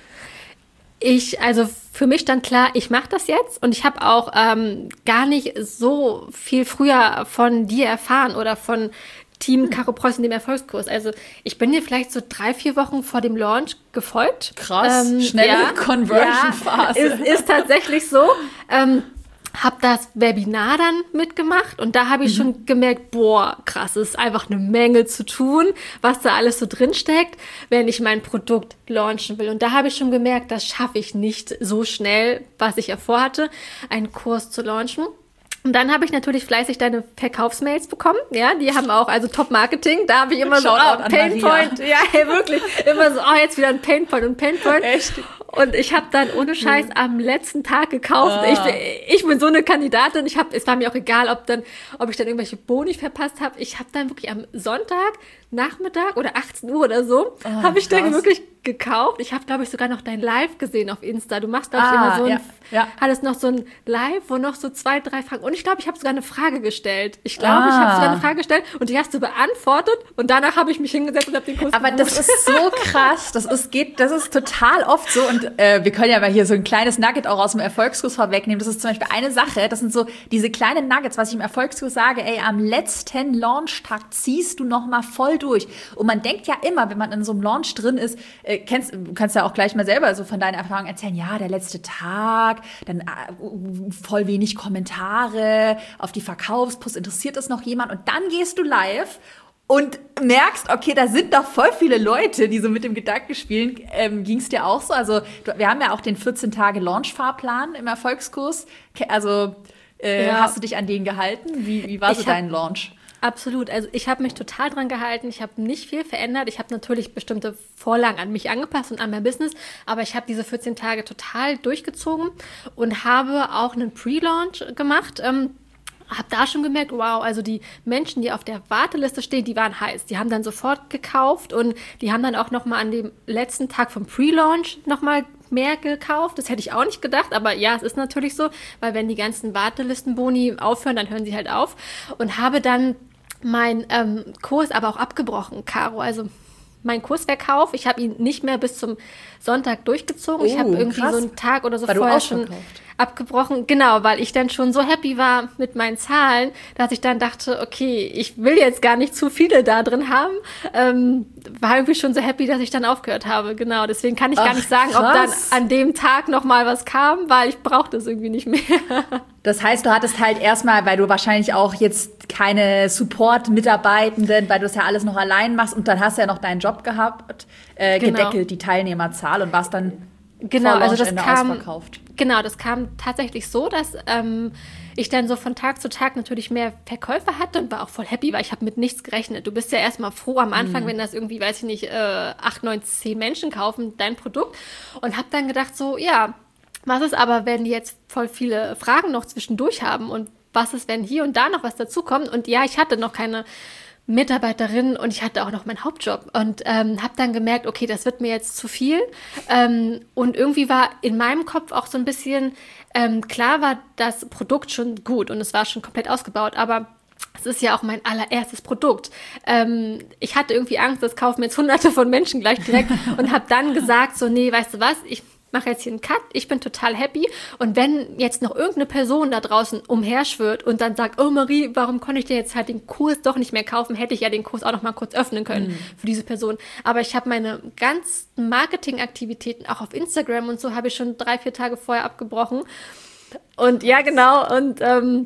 Also für mich stand klar, ich mache das jetzt und ich habe auch gar nicht so viel früher von dir erfahren oder von Team Caro Preuß in dem Erfolgskurs. Also ich bin dir vielleicht so 3-4 Wochen vor dem Launch gefolgt. Krass, schnelle Conversion-Phase. Ist tatsächlich so. Habe das Webinar dann mitgemacht und da habe ich schon gemerkt, boah, krass, es ist einfach eine Menge zu tun, was da alles so drin steckt, wenn ich mein Produkt launchen will. Und da habe ich schon gemerkt, das schaffe ich nicht so schnell, was ich ja vorhatte, einen Kurs zu launchen. Und dann habe ich natürlich fleißig deine Verkaufsmails bekommen. Ja, die haben auch, also Top-Marketing. Da habe ich immer so, Painpoint. Ja, hey, wirklich. Immer so, jetzt wieder ein Painpoint. Echt? Und ich habe dann ohne Scheiß am letzten Tag gekauft. Ich bin so eine Kandidatin. Es war mir auch egal, ob ich dann irgendwelche Boni verpasst habe. Ich habe dann wirklich am Sonntagnachmittag oder 18 Uhr oder so, habe ich dann wirklich gekauft. Ich habe, glaube ich, sogar noch dein Live gesehen auf Insta. Du machst, glaube ich, immer so hattest noch so ein Live, wo noch so 2-3 Fragen. Und ich glaube, ich habe sogar eine Frage gestellt. Und die hast du beantwortet. Und danach habe ich mich hingesetzt und habe den Kurs Aber gebucht. Das ist so krass. Das ist total oft so. Und wir können ja mal hier so ein kleines Nugget auch aus dem Erfolgskurs vorwegnehmen. Das ist zum Beispiel eine Sache. Das sind so diese kleinen Nuggets, was ich im Erfolgskurs sage. Ey, am letzten Launchtag ziehst du noch mal voll durch. Und man denkt ja immer, wenn man in so einem Launch drin ist, du kannst ja auch gleich mal selber so von deinen Erfahrungen erzählen, ja, der letzte Tag, dann voll wenig Kommentare, auf die Verkaufspost interessiert es noch jemand und dann gehst du live und merkst, okay, da sind doch voll viele Leute, die so mit dem Gedanken spielen. Ging es dir auch so? Also wir haben ja auch den 14-Tage-Launch-Fahrplan im Erfolgskurs. Also hast du dich an den gehalten? Wie war so dein Launch? Absolut. Also ich habe mich total dran gehalten. Ich habe nicht viel verändert. Ich habe natürlich bestimmte Vorlagen an mich angepasst und an mein Business. Aber ich habe diese 14 Tage total durchgezogen und habe auch einen Pre-Launch gemacht. Habe da schon gemerkt, wow, also die Menschen, die auf der Warteliste stehen, die waren heiß. Die haben dann sofort gekauft und die haben dann auch nochmal an dem letzten Tag vom Pre-Launch nochmal mehr gekauft. Das hätte ich auch nicht gedacht, aber ja, es ist natürlich so, weil wenn die ganzen Wartelistenboni aufhören, dann hören sie halt auf. Und habe dann meinen Kurs aber auch abgebrochen, Caro. Also mein Kursverkauf, ich habe ihn nicht mehr bis zum Sonntag durchgezogen. Ich habe irgendwie so einen Tag oder so vorher schon abgebrochen. Genau, weil ich dann schon so happy war mit meinen Zahlen, dass ich dann dachte, okay, ich will jetzt gar nicht zu viele da drin haben. War irgendwie schon so happy, dass ich dann aufgehört habe. Genau, deswegen kann ich gar nicht sagen, ob dann an dem Tag noch mal was kam, weil ich brauchte es irgendwie nicht mehr. Das heißt, du hattest halt erstmal, weil du wahrscheinlich auch jetzt keine Support-Mitarbeitenden, weil du es ja alles noch allein machst und dann hast du ja noch deinen Job gehabt, gedeckelt, die Teilnehmerzahl und warst dann also das kam ausverkauft. Genau, das kam tatsächlich so, dass ich dann so von Tag zu Tag natürlich mehr Verkäufe hatte und war auch voll happy, weil ich habe mit nichts gerechnet. Du bist ja erstmal froh am Anfang, wenn das irgendwie, weiß ich nicht, 8, 9, 10 Menschen kaufen, dein Produkt. Und habe dann gedacht so, ja, was ist aber, wenn die jetzt voll viele Fragen noch zwischendurch haben und was ist, wenn hier und da noch was dazukommt? Und ja, ich hatte noch keine Mitarbeiterin und ich hatte auch noch meinen Hauptjob und habe dann gemerkt, okay, das wird mir jetzt zu viel und irgendwie war in meinem Kopf auch so ein bisschen, klar war das Produkt schon gut und es war schon komplett ausgebaut, aber es ist ja auch mein allererstes Produkt. Ich hatte irgendwie Angst, das kaufen jetzt Hunderte von Menschen gleich direkt und habe dann gesagt, so nee, weißt du was, ich mache jetzt hier einen Cut, ich bin total happy und wenn jetzt noch irgendeine Person da draußen umherschwirrt und dann sagt, oh Marie, warum konnte ich dir jetzt halt den Kurs doch nicht mehr kaufen, hätte ich ja den Kurs auch noch mal kurz öffnen können für diese Person. Aber ich habe meine ganzen Marketingaktivitäten auch auf Instagram und so habe ich schon 3, 4 Tage vorher abgebrochen und ja genau und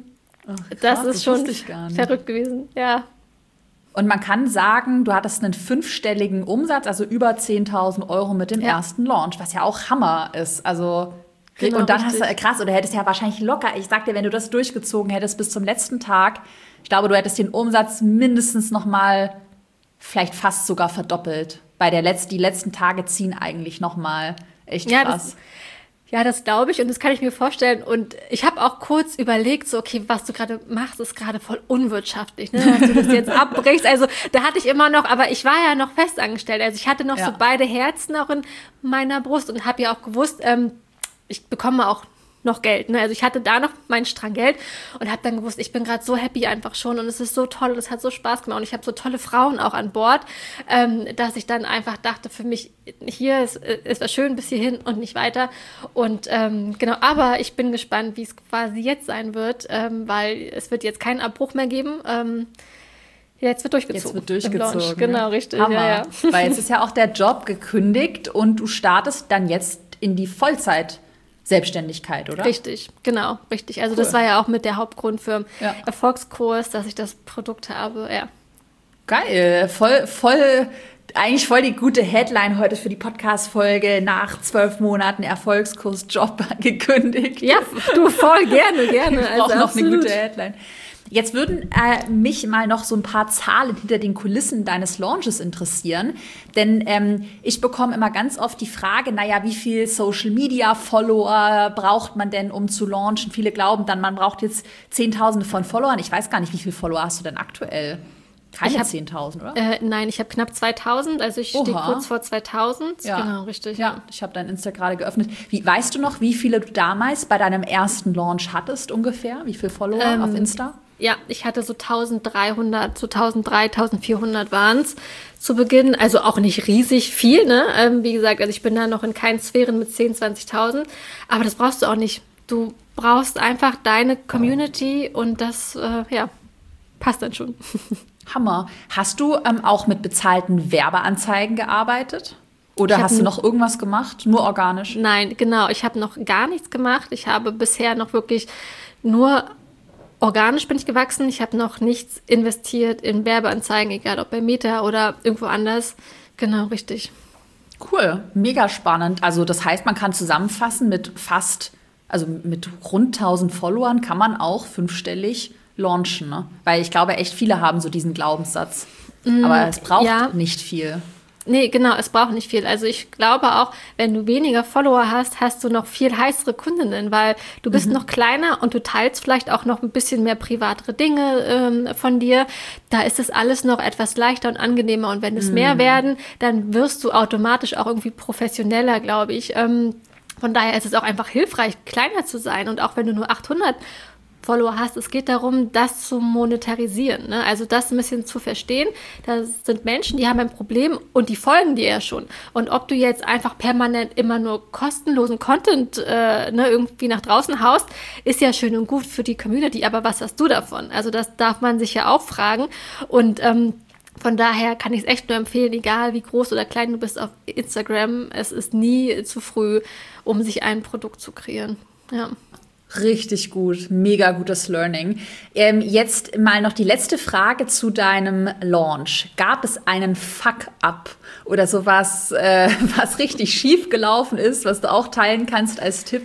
das ist schon verrückt gewesen, ja. Und man kann sagen, du hattest einen 5-stelligen Umsatz, also über 10.000 € mit dem ersten Launch, was ja auch Hammer ist. Also genau, und dann hast du, krass, oder hättest ja wahrscheinlich locker, ich sag dir, wenn du das durchgezogen hättest bis zum letzten Tag, ich glaube, du hättest den Umsatz mindestens noch mal, vielleicht fast sogar verdoppelt. Weil die letzten Tage ziehen eigentlich noch mal echt krass. Ja, das glaube ich und das kann ich mir vorstellen. Und ich habe auch kurz überlegt, so, okay, was du gerade machst, ist gerade voll unwirtschaftlich, ne? Dass du das jetzt abbrichst. Also da hatte ich immer noch, aber ich war ja noch festangestellt. Also ich hatte noch so beide Herzen auch in meiner Brust und habe ja auch gewusst, ich bekomme auch noch Geld, ne? Also ich hatte da noch meinen Strang Geld und habe dann gewusst, ich bin gerade so happy einfach schon und es ist so toll und es hat so Spaß gemacht und ich habe so tolle Frauen auch an Bord, dass ich dann einfach dachte, für mich hier ist was schön bis hierhin und nicht weiter und genau, aber ich bin gespannt, wie es quasi jetzt sein wird, weil es wird jetzt keinen Abbruch mehr geben. Jetzt wird durchgezogen. Genau, richtig. Hammer. Ja. Weil jetzt ist ja auch der Job gekündigt und du startest dann jetzt in die Vollzeit-Selbstständigkeit, oder? Richtig, genau, richtig. Also das war ja auch mit der Hauptgrund für Erfolgskurs, dass ich das Produkt habe, ja. Geil, eigentlich voll die gute Headline heute für die Podcast-Folge, nach 12 Monaten Erfolgskurs-Job gekündigt. Ja, du voll gerne. Ich brauche noch eine gute Headline. Jetzt würden mich mal noch so ein paar Zahlen hinter den Kulissen deines Launches interessieren. Denn ich bekomme immer ganz oft die Frage, naja, wie viel Social-Media-Follower braucht man denn, um zu launchen? Viele glauben dann, man braucht jetzt Zehntausende von Followern. Ich weiß gar nicht, wie viele Follower hast du denn aktuell? Keine 10.000, oder? Nein, ich habe knapp 2.000, also ich stehe kurz vor 2.000. Ja. Genau, richtig. Ja, ich habe dein Insta gerade geöffnet. Weißt du noch, wie viele du damals bei deinem ersten Launch hattest ungefähr? Wie viele Follower auf Insta? Ja, ich hatte so 1.300, so 1.300, 1.400 waren es zu Beginn. Also auch nicht riesig viel, ne? Wie gesagt, also ich bin da noch in keinen Sphären mit 10.000, 20.000. Aber das brauchst du auch nicht. Du brauchst einfach deine Community und das, passt dann schon. Hammer. Hast du auch mit bezahlten Werbeanzeigen gearbeitet? Oder hast du noch irgendwas gemacht? Nur organisch? Nein, genau. Ich habe noch gar nichts gemacht. Ich habe bisher noch wirklich nur organisch bin ich gewachsen. Ich habe noch nichts investiert in Werbeanzeigen, egal ob bei Meta oder irgendwo anders. Genau, richtig. Cool, mega spannend. Also das heißt, man kann zusammenfassen, mit rund 1.000 Followern kann man auch 5-stellig launchen, ne? Weil ich glaube, echt viele haben so diesen Glaubenssatz. Aber es braucht nicht viel. Nee, genau, es braucht nicht viel. Also ich glaube auch, wenn du weniger Follower hast, hast du noch viel heißere Kundinnen, weil du bist noch kleiner und du teilst vielleicht auch noch ein bisschen mehr privatere Dinge von dir. Da ist es alles noch etwas leichter und angenehmer. Und wenn es mehr werden, dann wirst du automatisch auch irgendwie professioneller, glaube ich. Von daher ist es auch einfach hilfreich, kleiner zu sein. Und auch wenn du nur 800 Follower hast, es geht darum, das zu monetarisieren, ne? Also das ein bisschen zu verstehen. Da sind Menschen, die haben ein Problem und die folgen dir ja schon. Und ob du jetzt einfach permanent immer nur kostenlosen Content irgendwie nach draußen haust, ist ja schön und gut für die Community. Aber was hast du davon? Also das darf man sich ja auch fragen. Und von daher kann ich es echt nur empfehlen, egal wie groß oder klein du bist auf Instagram, es ist nie zu früh, um sich ein Produkt zu kreieren. Ja. Richtig gut, mega gutes Learning. Jetzt mal noch die letzte Frage zu deinem Launch. Gab es einen Fuck-up oder sowas, was richtig schief gelaufen ist, was du auch teilen kannst als Tipp?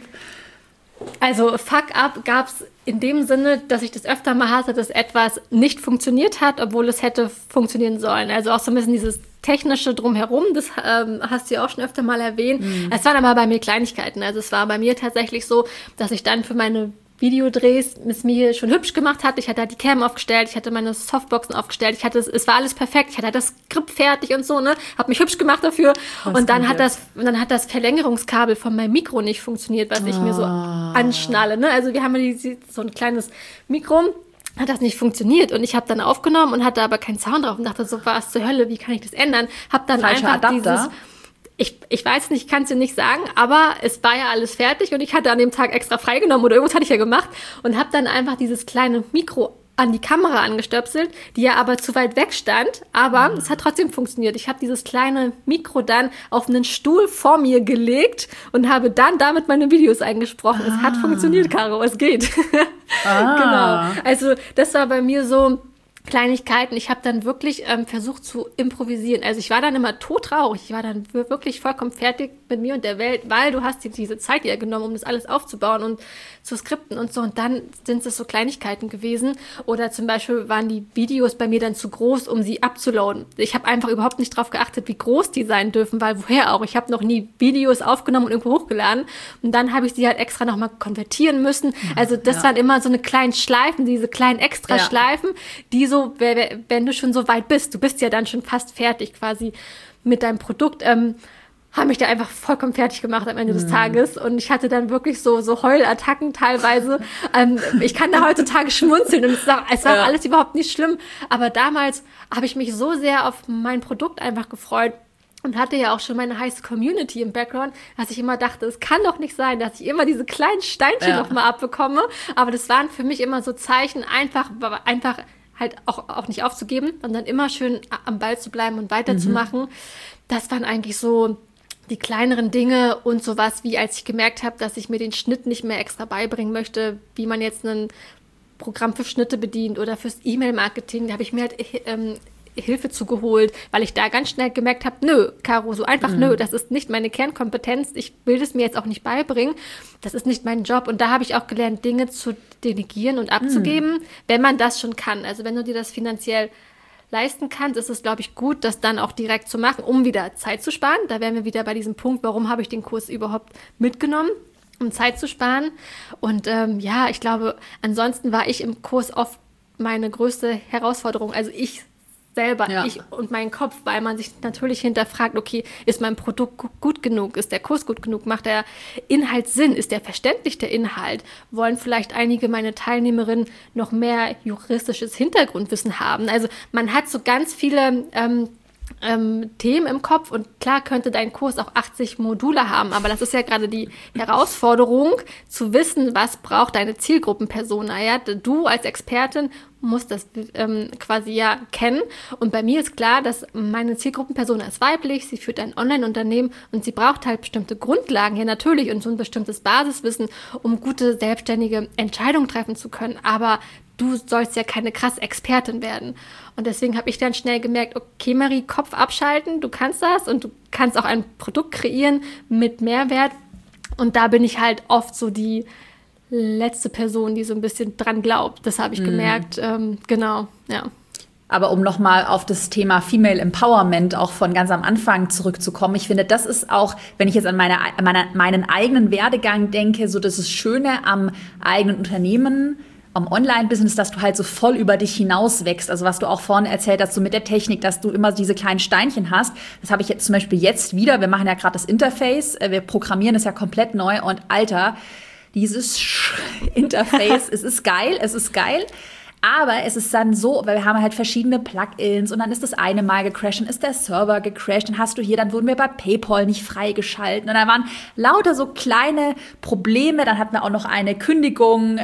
Also Fuck-up gab es in dem Sinne, dass ich das öfter mal hatte, dass etwas nicht funktioniert hat, obwohl es hätte funktionieren sollen. Also auch so ein bisschen dieses Technische drumherum, das hast du ja auch schon öfter mal erwähnt. Es waren aber bei mir Kleinigkeiten. Also es war bei mir tatsächlich so, dass ich dann für meine Videodrehs es mir schon hübsch gemacht hatte. Ich hatte da die Cam aufgestellt, ich hatte meine Softboxen aufgestellt, es war alles perfekt, ich hatte das Skript fertig und so, ne, habe mich hübsch gemacht dafür. Und dann hat das Verlängerungskabel von meinem Mikro nicht funktioniert, was ich mir so anschnalle, ne? Also wir haben so ein kleines Mikro, hat das nicht funktioniert und ich habe dann aufgenommen und hatte aber keinen Sound drauf und dachte so, was zur Hölle, wie kann ich das ändern? Hab dann falscher einfach Adapter. Ich weiß nicht, ich kann es dir nicht sagen, aber es war ja alles fertig und ich hatte an dem Tag extra freigenommen oder irgendwas hatte ich ja gemacht und habe dann einfach dieses kleine Mikro an die Kamera angestöpselt, die ja aber zu weit weg stand, aber es hat trotzdem funktioniert. Ich habe dieses kleine Mikro dann auf einen Stuhl vor mir gelegt und habe dann damit meine Videos eingesprochen. Es hat funktioniert, Caro, es geht. Genau. Also das war bei mir so Kleinigkeiten. Ich habe dann wirklich versucht zu improvisieren. Also ich war dann immer todtraurig. Ich war dann wirklich vollkommen fertig mit mir und der Welt, weil du hast dir diese Zeit ja genommen, um das alles aufzubauen und zu skripten und so. Und dann sind es so Kleinigkeiten gewesen. Oder zum Beispiel waren die Videos bei mir dann zu groß, um sie abzuladen. Ich habe einfach überhaupt nicht drauf geachtet, wie groß die sein dürfen, weil woher auch? Ich habe noch nie Videos aufgenommen und irgendwo hochgeladen. Und dann habe ich sie halt extra nochmal konvertieren müssen. Also das waren immer so eine kleinen Schleifen, diese kleinen Extraschleifen, die so, wenn du schon so weit bist, du bist ja dann schon fast fertig quasi mit deinem Produkt, haben mich da einfach vollkommen fertig gemacht am Ende des Tages und ich hatte dann wirklich so Heulattacken teilweise. Ich kann da heutzutage schmunzeln und es war alles überhaupt nicht schlimm, aber damals habe ich mich so sehr auf mein Produkt einfach gefreut und hatte ja auch schon meine heiße Community im Background, dass ich immer dachte, es kann doch nicht sein, dass ich immer diese kleinen Steinchen noch mal abbekomme, aber das waren für mich immer so Zeichen, einfach halt auch nicht aufzugeben, sondern immer schön am Ball zu bleiben und weiterzumachen. Das waren eigentlich so die kleineren Dinge und sowas, wie als ich gemerkt habe, dass ich mir den Schnitt nicht mehr extra beibringen möchte, wie man jetzt ein Programm für Schnitte bedient oder fürs E-Mail-Marketing. Da habe ich mir halt Hilfe zugeholt, weil ich da ganz schnell gemerkt habe, nö, Caro, so einfach nö, das ist nicht meine Kernkompetenz, ich will es mir jetzt auch nicht beibringen, das ist nicht mein Job und da habe ich auch gelernt, Dinge zu delegieren und abzugeben, wenn man das schon kann. Also wenn du dir das finanziell leisten kannst, ist es, glaube ich, gut, das dann auch direkt zu machen, um wieder Zeit zu sparen. Da wären wir wieder bei diesem Punkt, warum habe ich den Kurs überhaupt mitgenommen, um Zeit zu sparen. Und ich glaube, ansonsten war ich im Kurs oft meine größte Herausforderung. Also ich selber, ich und mein Kopf, weil man sich natürlich hinterfragt, okay, ist mein Produkt gut genug? Ist der Kurs gut genug? Macht der Inhalt Sinn? Ist der verständlich, der Inhalt? Wollen vielleicht einige meiner Teilnehmerinnen noch mehr juristisches Hintergrundwissen haben? Also man hat so ganz viele Themen im Kopf und klar könnte dein Kurs auch 80 Module haben, aber das ist ja gerade die Herausforderung, zu wissen, was braucht deine Zielgruppenpersona. Ja? Du als Expertin musst das quasi ja kennen und bei mir ist klar, dass meine Zielgruppenpersona ist weiblich, sie führt ein Online-Unternehmen und sie braucht halt bestimmte Grundlagen, ja natürlich, und so ein bestimmtes Basiswissen, um gute, selbstständige Entscheidungen treffen zu können, aber du sollst ja keine krasse Expertin werden. Und deswegen habe ich dann schnell gemerkt, okay, Marie, Kopf abschalten, du kannst das und du kannst auch ein Produkt kreieren mit Mehrwert. Und da bin ich halt oft so die letzte Person, die so ein bisschen dran glaubt. Das habe ich gemerkt. Genau, ja. Aber um nochmal auf das Thema Female Empowerment auch von ganz am Anfang zurückzukommen, ich finde, das ist auch, wenn ich jetzt an meinen eigenen Werdegang denke, so das Schöne am eigenen Unternehmen, am Online-Business, dass du halt so voll über dich hinaus wächst. Also was du auch vorhin erzählt hast, so mit der Technik, dass du immer diese kleinen Steinchen hast. Das habe ich jetzt zum Beispiel jetzt wieder. Wir machen ja gerade das Interface. Wir programmieren es ja komplett neu. Und Alter, dieses Interface, es ist geil. Aber es ist dann so, weil wir haben halt verschiedene Plugins und dann ist das eine Mal gecrashed, dann ist der Server gecrashed, dann wurden wir bei PayPal nicht freigeschalten und da waren lauter so kleine Probleme. Dann hatten wir auch noch eine Kündigung,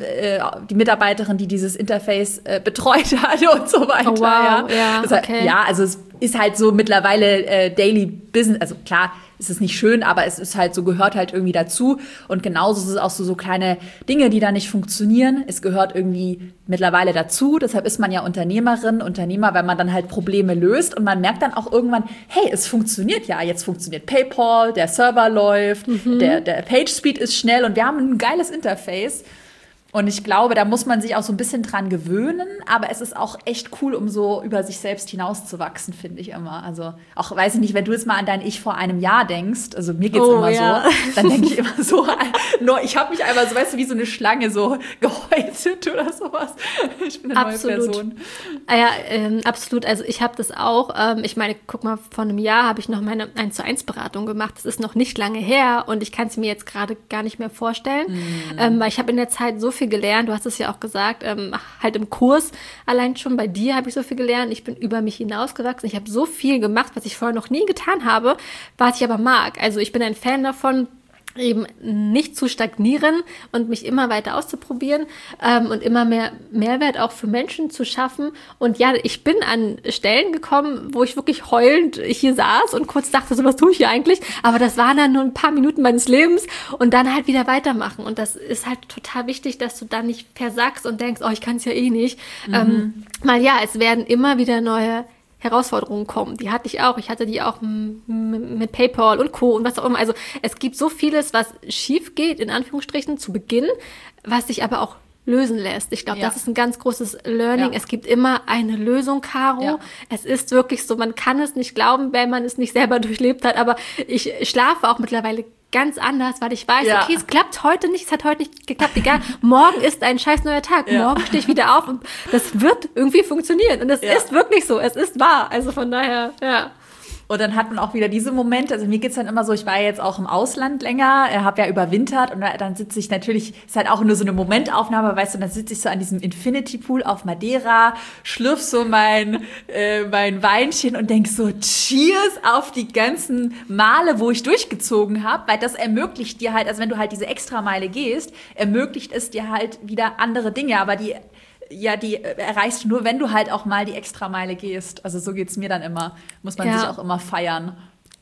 die Mitarbeiterin, die dieses Interface betreut hat und so weiter. Oh, wow. Ja, okay. Ja, also es ist halt so mittlerweile Daily Business, also klar, es ist nicht schön, aber es ist halt so, gehört halt irgendwie dazu. Und genauso ist es auch so kleine Dinge, die da nicht funktionieren. Es gehört irgendwie mittlerweile dazu. Deshalb ist man ja Unternehmer, wenn man dann halt Probleme löst. Und man merkt dann auch irgendwann, hey, es funktioniert ja. Jetzt funktioniert PayPal, der Server läuft, der Page-Speed ist schnell und wir haben ein geiles Interface. Und ich glaube, da muss man sich auch so ein bisschen dran gewöhnen, aber es ist auch echt cool, um so über sich selbst hinauszuwachsen, finde ich immer. Also auch, weiß ich nicht, wenn du jetzt mal an dein Ich vor einem Jahr denkst, also mir geht's immer so, dann denke ich immer so, ich habe mich einfach so, weißt du, wie so eine Schlange so gehäutet oder sowas. Ich bin eine neue Person. Ja, absolut. Also ich habe das auch. Ich meine, guck mal, vor einem Jahr habe ich noch meine 1:1-Beratung gemacht. Das ist noch nicht lange her und ich kann es mir jetzt gerade gar nicht mehr vorstellen, weil ich habe in der Zeit so viel gelernt, du hast es ja auch gesagt, halt im Kurs, allein schon bei dir habe ich so viel gelernt, ich bin über mich hinausgewachsen, ich habe so viel gemacht, was ich vorher noch nie getan habe, was ich aber mag. Also ich bin ein Fan davon, eben nicht zu stagnieren und mich immer weiter auszuprobieren und immer mehr Mehrwert auch für Menschen zu schaffen. Und ja, ich bin an Stellen gekommen, wo ich wirklich heulend hier saß und kurz dachte, so was tue ich hier eigentlich? Aber das waren dann nur ein paar Minuten meines Lebens und dann halt wieder weitermachen. Und das ist halt total wichtig, dass du dann nicht versagst und denkst, oh, ich kann es ja eh nicht. Weil ja, es werden immer wieder neue Herausforderungen kommen. Die hatte ich auch. Ich hatte die auch mit PayPal und Co. und was auch immer. Also es gibt so vieles, was schief geht, in Anführungsstrichen, zu Beginn, was sich aber auch lösen lässt. Ich glaube, das ist ein ganz großes Learning. Ja. Es gibt immer eine Lösung, Caro. Ja. Es ist wirklich so, man kann es nicht glauben, wenn man es nicht selber durchlebt hat, aber ich schlafe auch mittlerweile ganz anders, weil ich weiß, okay, es klappt heute nicht, es hat heute nicht geklappt, egal, morgen ist ein scheiß neuer Tag, morgen stehe ich wieder auf und das wird irgendwie funktionieren und das ist wirklich so, es ist wahr, also von daher, ja. Und dann hat man auch wieder diese Momente, also mir geht's dann immer so, ich war ja jetzt auch im Ausland länger, habe ja überwintert und dann sitze ich natürlich, ist halt auch nur so eine Momentaufnahme, weißt du, dann sitze ich so an diesem Infinity Pool auf Madeira, schlürf so mein Weinchen und denk so, cheers auf die ganzen Male, wo ich durchgezogen habe, weil das ermöglicht dir halt, also wenn du halt diese Extrameile gehst, ermöglicht es dir halt wieder andere Dinge, aber die erreichst du nur, wenn du halt auch mal die Extrameile gehst. Also so geht's mir dann immer. Muss man sich auch immer feiern.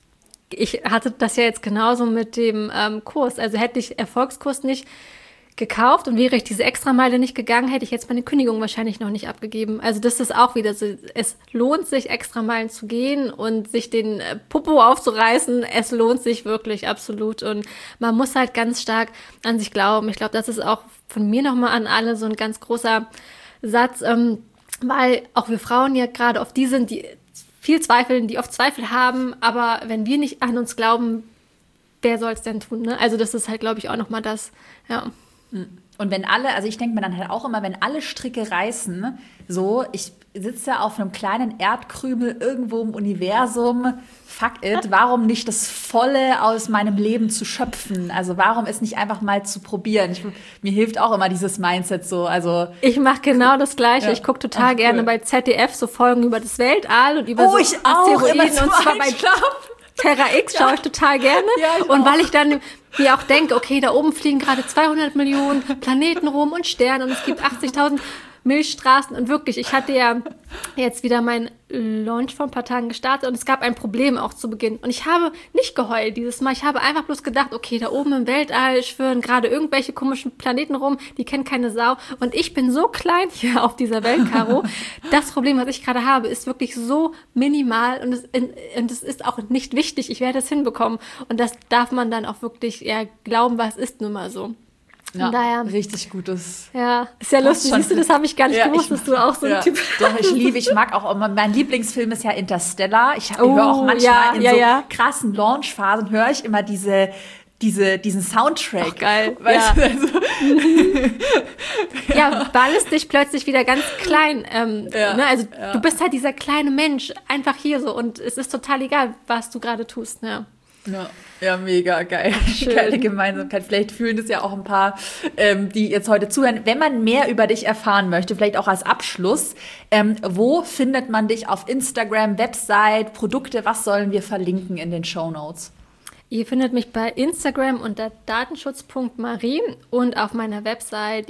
Ich hatte das ja jetzt genauso mit dem Kurs. Also hätte ich Erfolgskurs nicht gekauft und wäre ich diese Extrameile nicht gegangen, hätte ich jetzt meine Kündigung wahrscheinlich noch nicht abgegeben. Also das ist auch wieder so, es lohnt sich, Extrameilen zu gehen und sich den Popo aufzureißen. Es lohnt sich wirklich, absolut. Und man muss halt ganz stark an sich glauben. Ich glaube, das ist auch von mir nochmal an alle so ein ganz großer Satz, weil auch wir Frauen ja gerade oft die sind, die viel zweifeln, die oft Zweifel haben, aber wenn wir nicht an uns glauben, wer soll es denn tun, ne? Also das ist halt, glaube ich, auch nochmal das, ja. Und wenn alle, also ich denke mir dann halt auch immer, wenn alle Stricke reißen, so, ich sitze auf einem kleinen Erdkrümel irgendwo im Universum, fuck it, warum nicht das Volle aus meinem Leben zu schöpfen? Also warum es nicht einfach mal zu probieren? Mir hilft auch immer dieses Mindset so, also. Ich mache genau das Gleiche. Ja. Ich gucke total gerne bei ZDF so Folgen über das Weltall und über so Asteroiden und zwar bei Terra X schaue ich total gerne. Ja, und weil ich dann mir auch denke, okay, da oben fliegen gerade 200 Millionen Planeten rum und Sterne und es gibt 80.000 Milchstraßen und wirklich, ich hatte ja jetzt wieder meinen Launch vor ein paar Tagen gestartet und es gab ein Problem auch zu Beginn und ich habe nicht geheult dieses Mal, ich habe einfach bloß gedacht, okay, da oben im Weltall schwirren gerade irgendwelche komischen Planeten rum, die kennen keine Sau und ich bin so klein hier auf dieser Welt, Caro. Das Problem, was ich gerade habe, ist wirklich so minimal und es ist auch nicht wichtig, ich werde es hinbekommen und das darf man dann auch wirklich glauben, was ist nun mal so. Von daher, richtig gutes. Ja, ist ja lustig. Siehst du, das habe ich gar nicht gewusst, dass du auch so ein Typ bist. Doch, ich mag auch, mein Lieblingsfilm ist ja Interstellar. Ich höre auch manchmal in so krassen Launchphasen, höre ich immer diesen Soundtrack. Ach, geil. Weißt du, also. Weil es dich plötzlich wieder ganz klein, ne? Also du bist halt dieser kleine Mensch, einfach hier so und es ist total egal, was du gerade tust, ne? Ja, mega geil. Geile Gemeinsamkeit. Vielleicht fühlen das ja auch ein paar, die jetzt heute zuhören. Wenn man mehr über dich erfahren möchte, vielleicht auch als Abschluss, wo findet man dich auf Instagram, Website, Produkte? Was sollen wir verlinken in den Shownotes? Ihr findet mich bei Instagram unter datenschutz.marie und auf meiner Website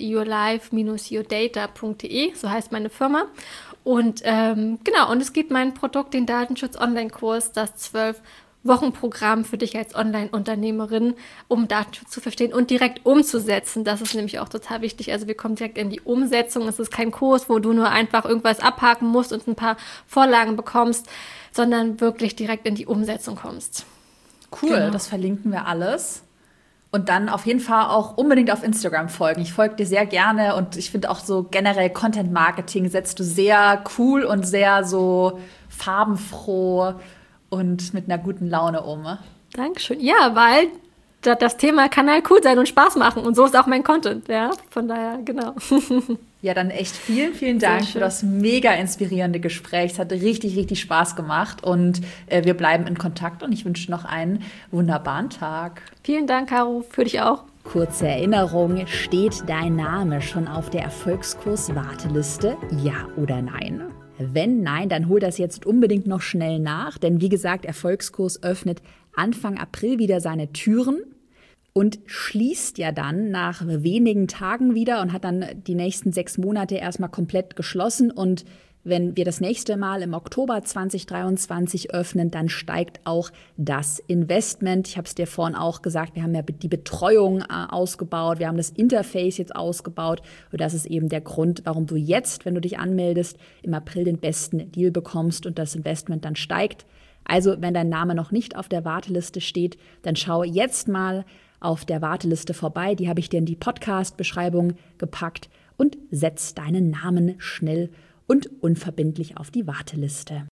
yourlife-yourdata.de, so heißt meine Firma. Und und es gibt mein Produkt, den Datenschutz-Online-Kurs, das 12-Wochen-Programm für dich als Online-Unternehmerin, um Datenschutz zu verstehen und direkt umzusetzen. Das ist nämlich auch total wichtig. Also wir kommen direkt in die Umsetzung. Es ist kein Kurs, wo du nur einfach irgendwas abhaken musst und ein paar Vorlagen bekommst, sondern wirklich direkt in die Umsetzung kommst. Cool, genau. Das verlinken wir alles. Und dann auf jeden Fall auch unbedingt auf Instagram folgen. Ich folge dir sehr gerne und ich finde auch so generell Content Marketing setzt du sehr cool und sehr so farbenfroh und mit einer guten Laune um. Dankeschön. Ja, weil das Thema kann halt cool sein und Spaß machen und so ist auch mein Content. Ja, von daher, genau. Ja, dann echt vielen, vielen Dank für das mega inspirierende Gespräch. Es hat richtig, richtig Spaß gemacht und wir bleiben in Kontakt und ich wünsche noch einen wunderbaren Tag. Vielen Dank, Caro, für dich auch. Kurze Erinnerung, steht dein Name schon auf der Erfolgskurs-Warteliste? Ja oder nein? Wenn nein, dann hol das jetzt unbedingt noch schnell nach, denn wie gesagt, Erfolgskurs öffnet Anfang April wieder seine Türen. Und schließt ja dann nach wenigen Tagen wieder und hat dann die nächsten 6 Monate erstmal komplett geschlossen. Und wenn wir das nächste Mal im Oktober 2023 öffnen, dann steigt auch das Investment. Ich habe es dir vorhin auch gesagt, wir haben ja die Betreuung ausgebaut, wir haben das Interface jetzt ausgebaut. Und das ist eben der Grund, warum du jetzt, wenn du dich anmeldest, im April den besten Deal bekommst und das Investment dann steigt. Also wenn dein Name noch nicht auf der Warteliste steht, dann schau jetzt mal auf der Warteliste vorbei. Die habe ich dir in die Podcast-Beschreibung gepackt und setz deinen Namen schnell und unverbindlich auf die Warteliste.